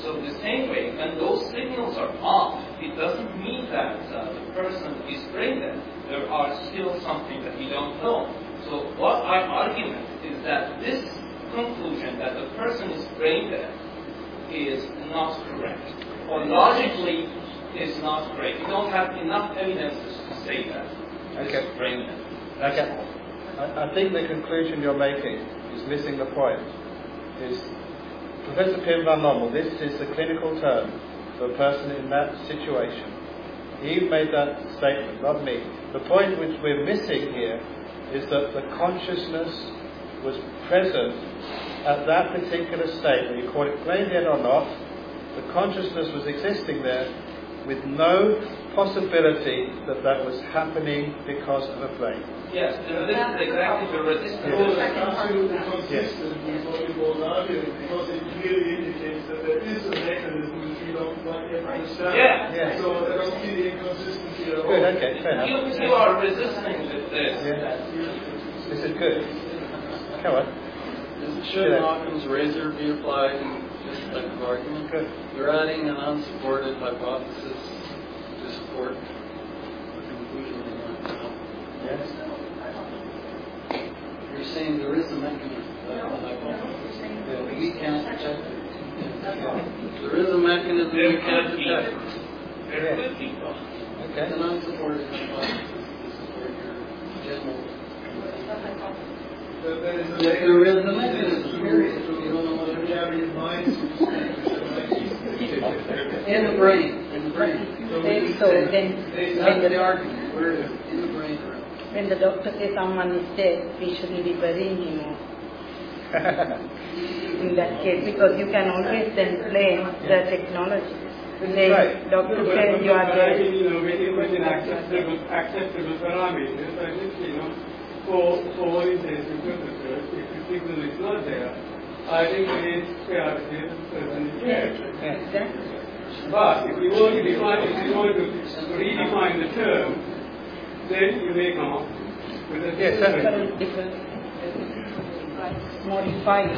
So the same way, when those signals are off, it doesn't mean that uh, the person is brain dead. There are still something that we don't know. So what our argument is that this conclusion that the person is brain dead is not correct, or logically is not correct. We don't have enough evidence to say that Okay. it's brain dead. That's Okay. all. I, I think the conclusion you're making is missing the point. Is Professor Pim van Lommel, this is the clinical term for a person in that situation. He made that statement, not me. The point which we're missing here is that the consciousness was present at that particular state, whether you call it brain dead or not. The consciousness was existing there with no possibility that that was happening because of a brain. Yes, the resistance, exactly the resistance. So it's absolutely consistent with what you both arguing, because it clearly indicates that there is a mechanism which we don't quite yet understand. Yeah. Yeah. So I don't see the inconsistency at all. Good, okay, fair You, enough. you are resisting with this. Yeah. This is good. Come on. Should Yeah. Occam's razor be applied in this type of argument? Good. You're adding an unsupported hypothesis to support the conclusion you want to know. Yes. You're saying there is a mechanism that the hypothesis that we can't detect it. There is a mechanism we can't detect. There could be. It's Okay. an unsupported hypothesis to support your general. That there is a That there is a mechanism, period. You don't know what it is. carry in mind. In the brain. In the brain. Then, so then, That's when the the, argument. Where is it? In the brain. when the doctor says someone is dead, we shouldn't be burying him in that case, because you can always then blame the technology. Say, Right. doctor says you are dead. You know, when you put in acceptable, acceptable parameters, I think, you know, for, for all intents and purposes, if the signal is not there, I think it is fair to say that the person is dead. Exactly. But if you want to define, if you want to redefine the term, then you may come up with a Yes, certainly. Different, different, modified.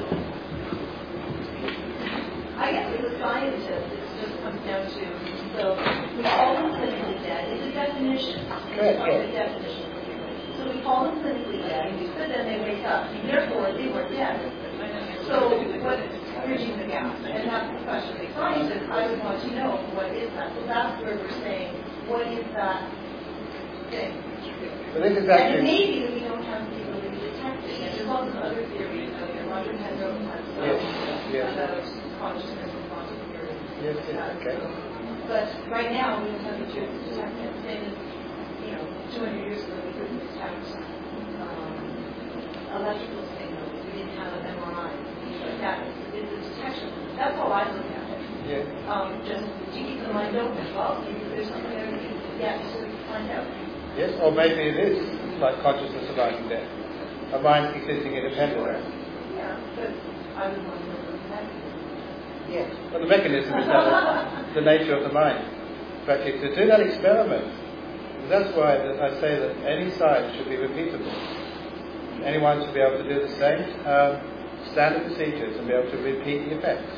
I guess as a scientist, it just comes down to, so we call them clinically dead. It's a definition. Correct, It's yes. a definition. So we call them clinically dead, but then they wake up. Therefore, they were dead. So what's bridging the gap? And that's the question. As scientists, I would want to know what is that. So that's where we're saying, what is that thing? But this is And it actually... may be that we don't have the ability to detect it. And there's also other theories. Like Roger Penrose has some Yes, yes. about consciousness and quantum theory. Yes, yes, okay. But right now, we don't have the tools to detect it. Same as, you know, two hundred years ago, we couldn't detect um, electrical signals. We didn't have an M R I. Things like that. It's a detection. That's how I look at it. Yes. Um, just to keep the mind open. Well, maybe there's something there we can get so we can find out. Yes, or maybe it is like consciousness arising there. A mind existing independently. Yeah, but I would want to know the mechanism. Yes. But the mechanism is not the nature of the mind. In fact, to do that experiment, that's why that I say that any science should be repeatable. Anyone should be able to do the same um, standard procedures and be able to repeat the effects.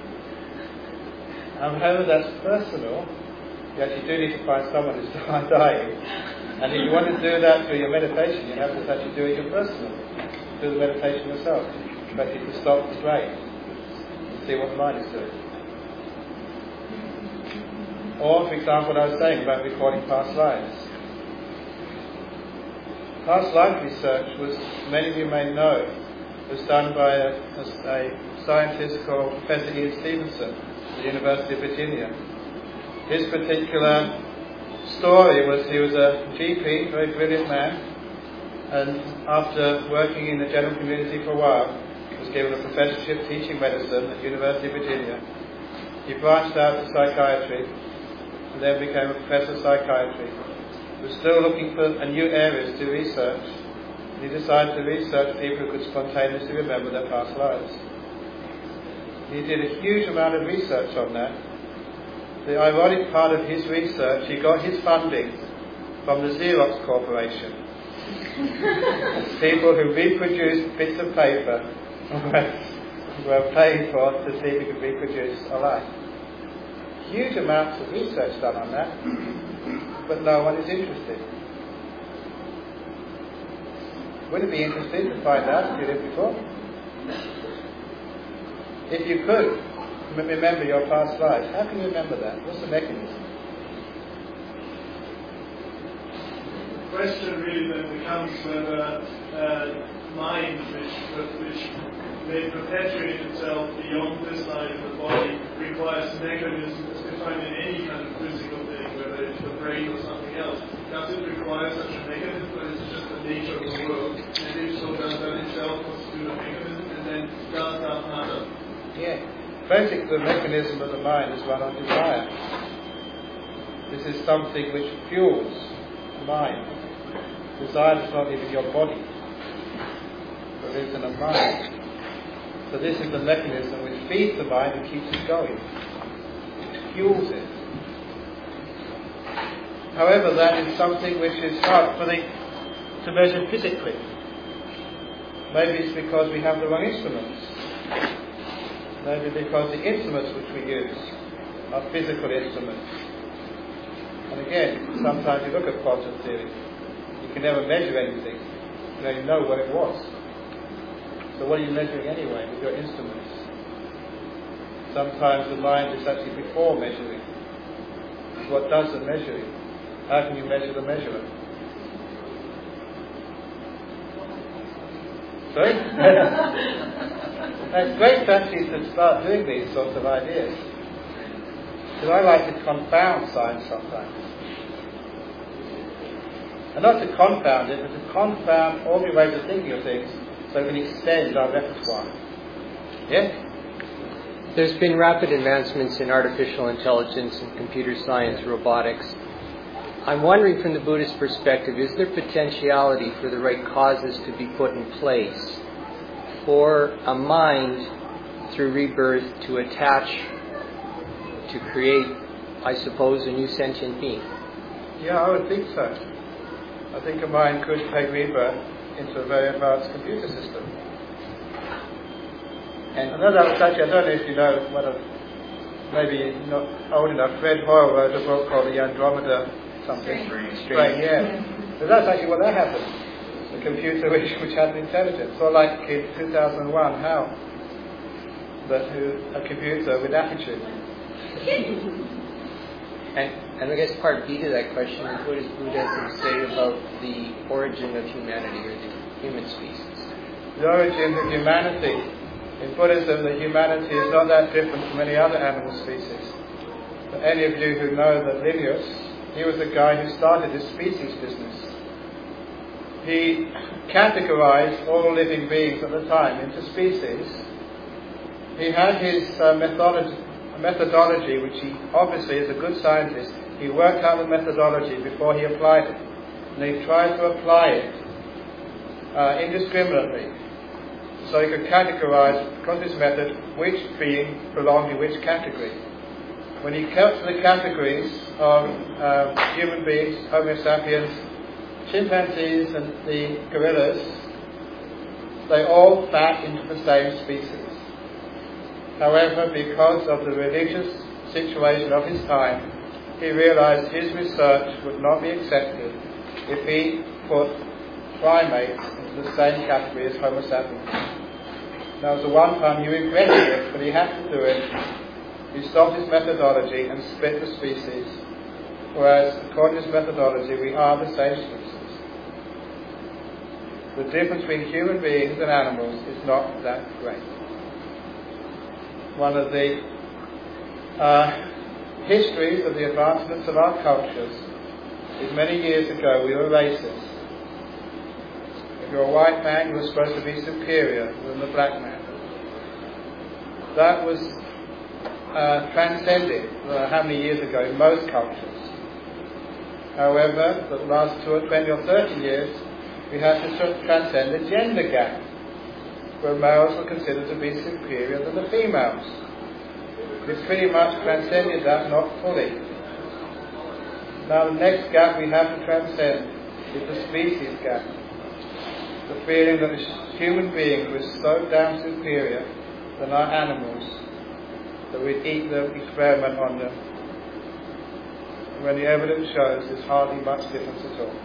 And however that's personal, you actually do need to find someone who's dying. And if you want to do that through your meditation, you have to actually do it your personal. Do the meditation yourself. Especially to stop the brain and see what the mind is doing. Or, for example, what I was saying about recording past lives. Past life research was, many of you may know, was done by a, a scientist called Professor Ian Stevenson at the University of Virginia. His particular story was he was a G P, very brilliant man, and after working in the general community for a while, was given a professorship teaching medicine at the University of Virginia. He branched out to psychiatry and then became a professor of psychiatry. He was still looking for a new areas to research. He decided to research people who could spontaneously remember their past lives. He did a huge amount of research on that. The ironic part of his research, he got his funding from the Xerox Corporation. People who reproduced bits of paper were paid for to see if we could reproduce alive. Huge amounts of research done on that, but no one is interested. Would it be interesting to find out if you did it before? If you could remember your past lives, how can you remember that? What's the mechanism? The question really then becomes whether uh, mind, which, which may perpetuate itself beyond this life of the body, requires mechanisms defined in any kind of physical thing, whether it's the brain or something else. Does it require such a mechanism, or is it just the nature of the world? And if so, does that itself constitute a mechanism, and then does that matter? Yeah. Basically, the mechanism of the mind is one of desire. This is something which fuels the mind. Desire does not live in your body, but lives in a mind. So this is the mechanism which feeds the mind and keeps it going, which fuels it. However, that is something which is hard for the to measure physically. Maybe it's because we have the wrong instruments. Maybe because the instruments which we use are physical instruments. And again, sometimes you look at quantum theory, you can never measure anything. You only know what it was. So what are you measuring anyway with your instruments? Sometimes the mind is actually before measuring. What does the measuring? How can you measure the measurer? Sorry? It's great actually to start doing these sorts of ideas. Because I like to confound science sometimes. And not to confound it, but to confound all the ways of thinking of things so we can extend our repertoire. Yeah? There's been rapid advancements in artificial intelligence and computer science, robotics. I'm wondering from the Buddhist perspective, is there potentiality for the right causes to be put in place for a mind through rebirth to attach, to create, I suppose, a new sentient being? Yeah, I would think so. I think a mind could take rebirth into a very advanced computer system. And another was actually, I don't know if you know, one of, maybe not old enough, Fred Hoyle wrote a book called The Andromeda something. Strain. Strain, yeah. But that's actually what that happened. The computer which, which had an intelligence. So like in two thousand one, HAL, that who, a computer with attitude. And, and I guess part B to that question is, what does Buddhism say about the origin of humanity or the human species? The origin of humanity. In Buddhism, the humanity is not that different from any other animal species. For any of you who know that Linnaeus, he was the guy who started this species business. He categorized all living beings at the time into species. He had his uh, methodology, methodology, which he obviously, as a good scientist, he worked out the methodology before he applied it. And he tried to apply it uh, indiscriminately. So he could categorize, because of his method, which being belonged to which category. When he kept to the categories of uh, human beings, Homo sapiens, chimpanzees and the gorillas, they all fat into the same species. However, because of the religious situation of his time, he realized his research would not be accepted if he put primates into the same category as Homo sapiens. Now, it was the one time he regretted it, but he had to do it. He stopped his methodology and split the species, whereas, according to his methodology, we are the same species. The difference between human beings and animals is not that great. One of the uh, histories of the advancements of our cultures is many years ago we were racist. If you're a white man, you were supposed to be superior than the black man. That was uh, transcended uh, how many years ago in most cultures. However, for the last two or twenty or thirty years, we had to tr- transcend the gender gap, where males were considered to be superior than the females. We've pretty much transcended that, not fully. Now the next gap we have to transcend is the species gap. The feeling that a human being was so damn superior than our animals, that we'd eat them, experiment on them, when the evidence shows there's hardly much difference at all.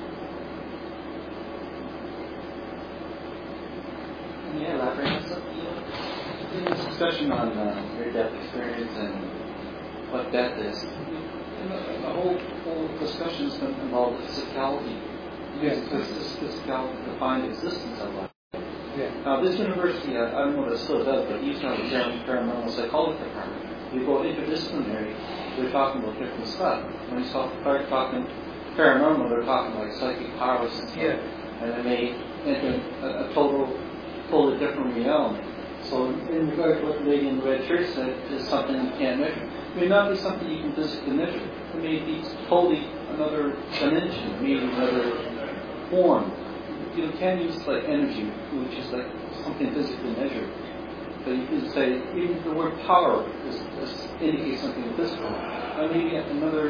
Can you elaborate on something? In this discussion on uh, near-death experience and what death is, and the, the whole whole discussion has been involved with physicality. Yes. Because this physicality defined existence of life. Yeah. Now, this university, I, I don't know if it still does, but it used to have a paranormal psychology department. You go interdisciplinary, they're talking about different stuff. When you start talking paranormal, they're talking like psychic powers and stuff. Yeah. And then they enter a, a total, totally different realm. So, in regard to what the lady in the red shirt said, is something you can't measure. It may not be something you can physically measure. It may be totally another dimension, maybe another form. You can use like energy, which is like something physically measured. But you can say, even the word power is, is indicates something physical. Or maybe another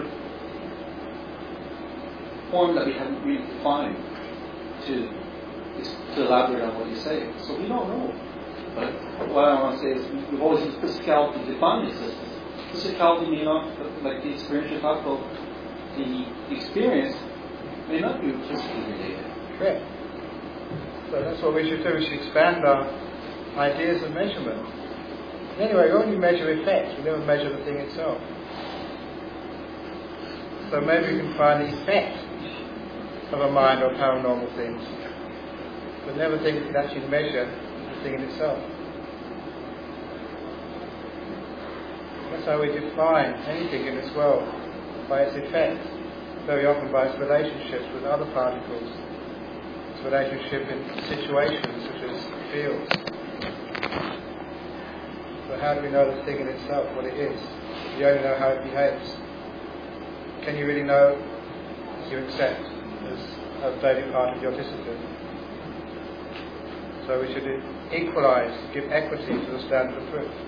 form that we haven't really defined to, to elaborate on what you say. So we don't know. But what I want to say is we've always used physicality to define existence. Physicality may not, like the experience you talked about, the experience may not be physically related. Correct. So that's what we should do. We should expand our ideas of measurement. Anyway, we only measure effects. We never measure the thing itself. So maybe we can find the effect of a mind or paranormal things, but never think we can actually measure the thing in itself. That's how we define anything in this world, by its effect, very often by its relationships with other particles, its relationship in situations such as fields. But how do we know the thing in itself, what it is? You only know how it behaves. Can you really know as you accept as a daily part of your discipline? So we should equalize, give equity to the standard of truth.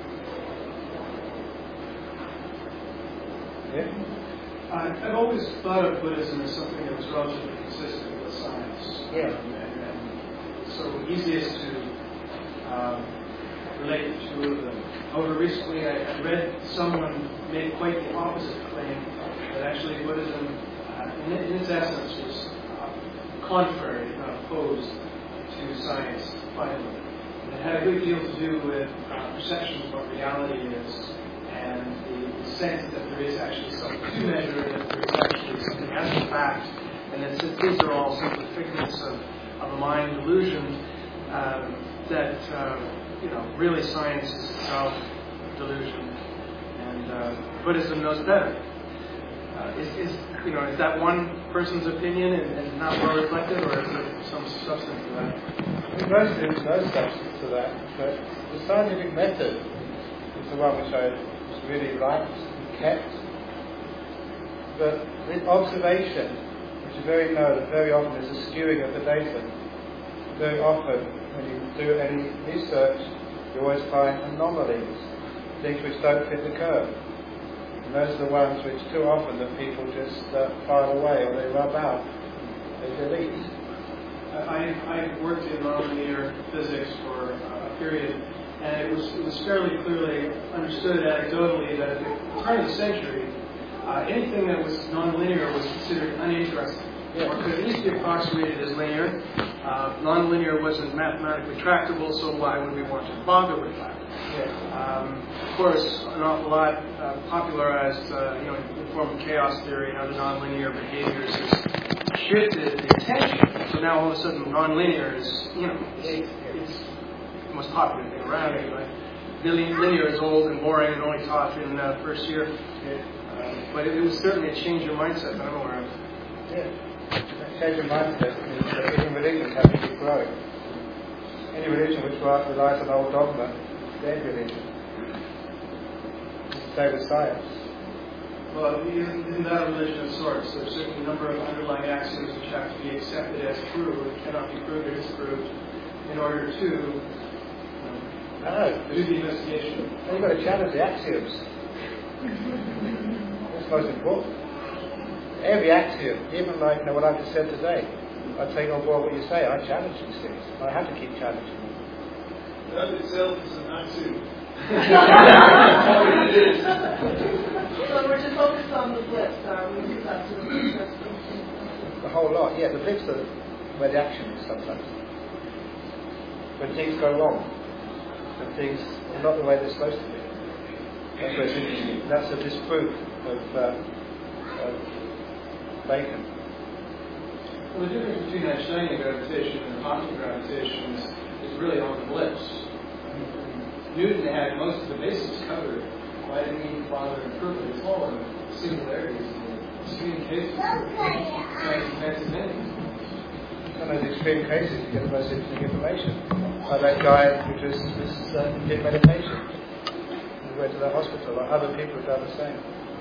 Yeah? I've always thought of Buddhism as something that was relatively consistent with science. Yeah. Um, and, and so easiest to um, relate the two of them. However, recently I, I read someone made quite the opposite claim, that actually Buddhism, uh, in, in its essence, was uh, contrary, if not opposed, to science finally. And it had a good deal to do with uh, perception of what reality is, and the, the sense that there is actually something to measure, that there is actually something as a fact, and that since these are all simply figments of, of a mind illusion, um, that uh, you know, really science is itself delusion, and uh, Buddhism knows better. Uh, is, is you know is that one person's opinion and, and not well reflected, or is there some substance to that? Most there's no substance to that, but the scientific method is the one which I really liked and kept. But with observation, which is very known, very often is a skewing of the data. Very often, when you do any research, you always find anomalies, things which don't fit the curve. And those are the ones which too often the people just uh, file away, or they rub out, they delete. I, I worked in nonlinear physics for a period, and it was, it was fairly clearly understood anecdotally that at the turn of the century, uh, anything that was nonlinear was considered uninteresting, yeah. or could at least be approximated as linear. Uh, nonlinear wasn't mathematically tractable, so why would we want to bother with that? Yeah. Um, of course, an awful lot uh, popularized, uh, you know, in the form of chaos theory and other nonlinear behaviors has shifted the attention. So now all of a sudden, nonlinear is, you know, it's, it's the most popular thing around anyway. Linear is old and boring and only taught in uh, first year. Uh, but it, it was certainly a change in mindset that I'm aware of. Yeah. Change in mindset means that even religions have to keep growing. Any religion which relies on old dogma is dead religion. It's the same with science. Well, isn't, isn't that a religion of sorts? There's certainly a number of underlying axioms which have to be accepted as true and cannot be proved or disproved in order to um, no, do the investigation. You've got to challenge the axioms. That's most important. Every axiom, even like you know, what I've just said today, I take on board what you say. I challenge these things. I have to keep challenging them. that itself is an axiom. So we're just focused on the blips, are we? Because that's what we're interested in. The whole lot, yeah. The blips are where the action is sometimes. When things go wrong, when things are not the way they're supposed to be. That's where it's interesting. That's a disproof of, uh, of Bacon. Well, the difference between Einsteinian gravitation and Hawking gravitation is, is really on the blips. Newton had most of the basics covered. Why didn't he bother improving? It's all in singularities and extreme cases. Fancy things. In those extreme cases, you get the most interesting information. Like that guy who just was, uh, did meditation. He went to the hospital, or other people have done the same.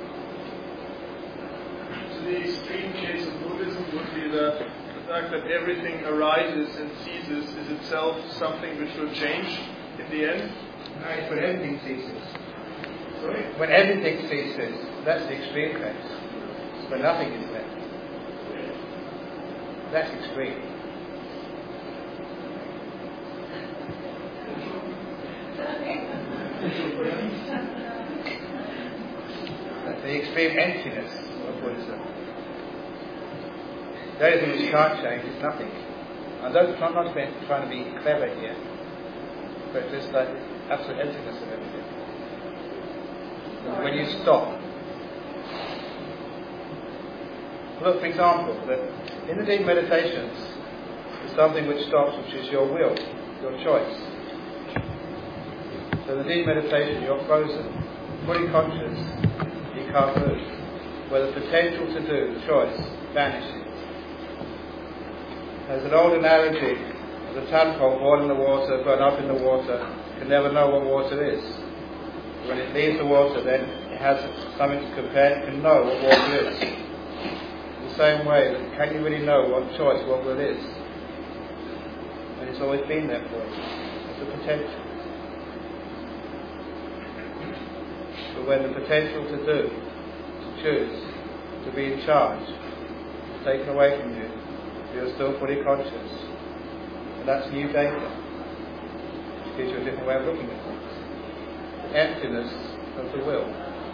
So the extreme case of Buddhism would be the, the fact that everything arises and ceases is itself something which will change in the end. No, it's when everything ceases. Sorry? When everything ceases, that's the extreme case. It's when nothing is left. That's extreme. That's the extreme emptiness of Buddhism. The only thing which can't change is nothing. I don't, I'm not trying to be clever here, but just like absolute emptiness of everything. When you stop. Look, for example, that in the deep meditations, there's something which stops, which is your will, your choice. So in the deep meditation, you're frozen, fully conscious, you can't move. Where the potential to do, choice, vanishes. There's an old analogy of the tadpole born in the water, grown up in the water, can never know what water is. When it leaves the water, then it has something to compare, it can know what water is. The same way, can you really know what choice, what will is? And it's always been there for you. It's a potential. But when the potential to do, to choose, to be in charge, is taken away from you, you're still fully conscious. And that's new data. It gives you a different way of looking at things. The emptiness of the will.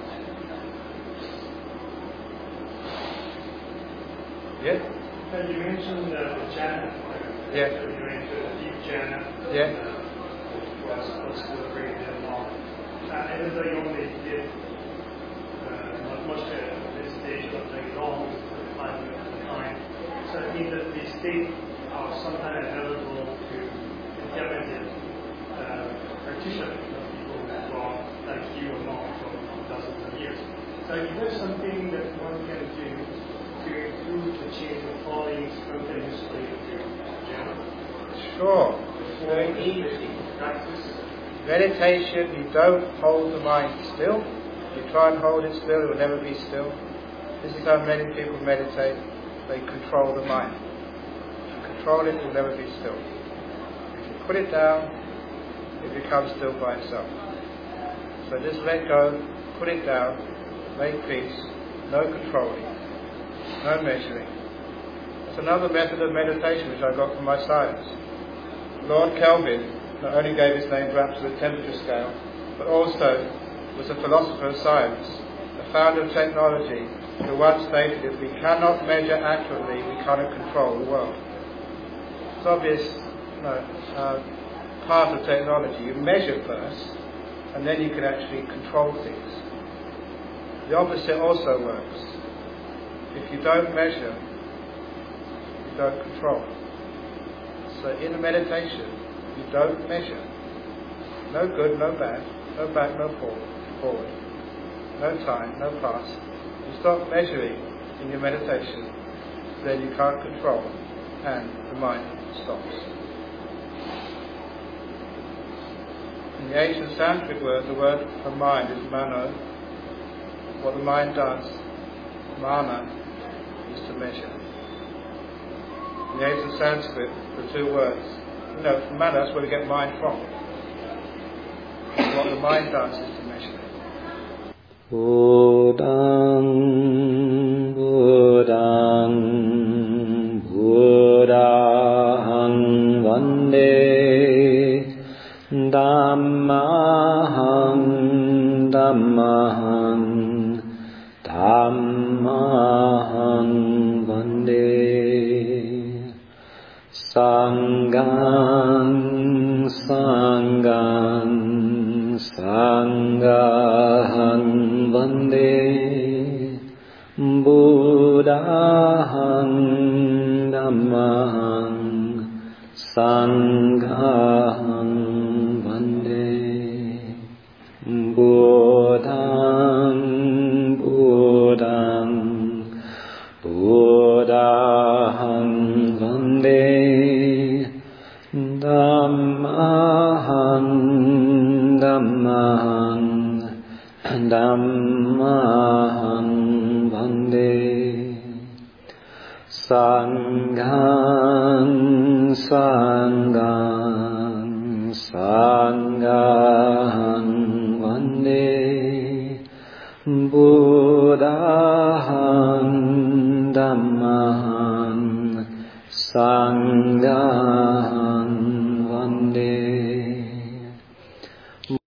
Yeah? And you mentioned uh, the jhana. Yeah. You went to the deep jhana. Yeah. Uh, was supposed to bring it along. Uh, even though you only did uh, not much at this stage of like long, five minutes at a time. So I mean that the state are sometimes available to intermediate uh, practitioners, people who are like you or not for dozens of years. So is there something that one can do to improve the change of falling spontaneously into jhana? Sure. It's very easy. Practice. Meditation, you don't hold the mind still. You try and hold it still, it will never be still. This is how many people meditate. They control the mind. If you control it, it will never be still. If you put it down, it becomes still by itself. So just let go, put it down, make peace, no controlling, no measuring. That's another method of meditation which I got from my science. Lord Kelvin not only gave his name perhaps to the temperature scale, but also was a philosopher of science, a founder of technology, who once stated, if we cannot measure accurately, we cannot control the world. It's obvious, no, uh, part of technology. You measure first, and then you can actually control things. The opposite also works. If you don't measure, you don't control. So in a meditation, you don't measure. No good, no bad, no back, no forward. No time, no past. You stop measuring in your meditation, then you can't control, and the mind stops. In the ancient Sanskrit word, the word for mind is mano. What the mind does, mana, is to measure. In the ancient Sanskrit, the two words, you know, from mana, that's where we get mind from. What the mind does is to measure. Buddhaṃ Buddhaṃ Buddhaṃ Vande Dhammahang Dhammahang Dhammahang Vande Sanghang Sanghang Sanghang Vande Buddhang Dhammahang Sanghang Vande Buddhang Buddhang Buddhang Vande Dhammahang Dhammahang Dhammahang Vande Sanghang Sanghang Sanghang Vande Buddhang Dhammahang Sanghang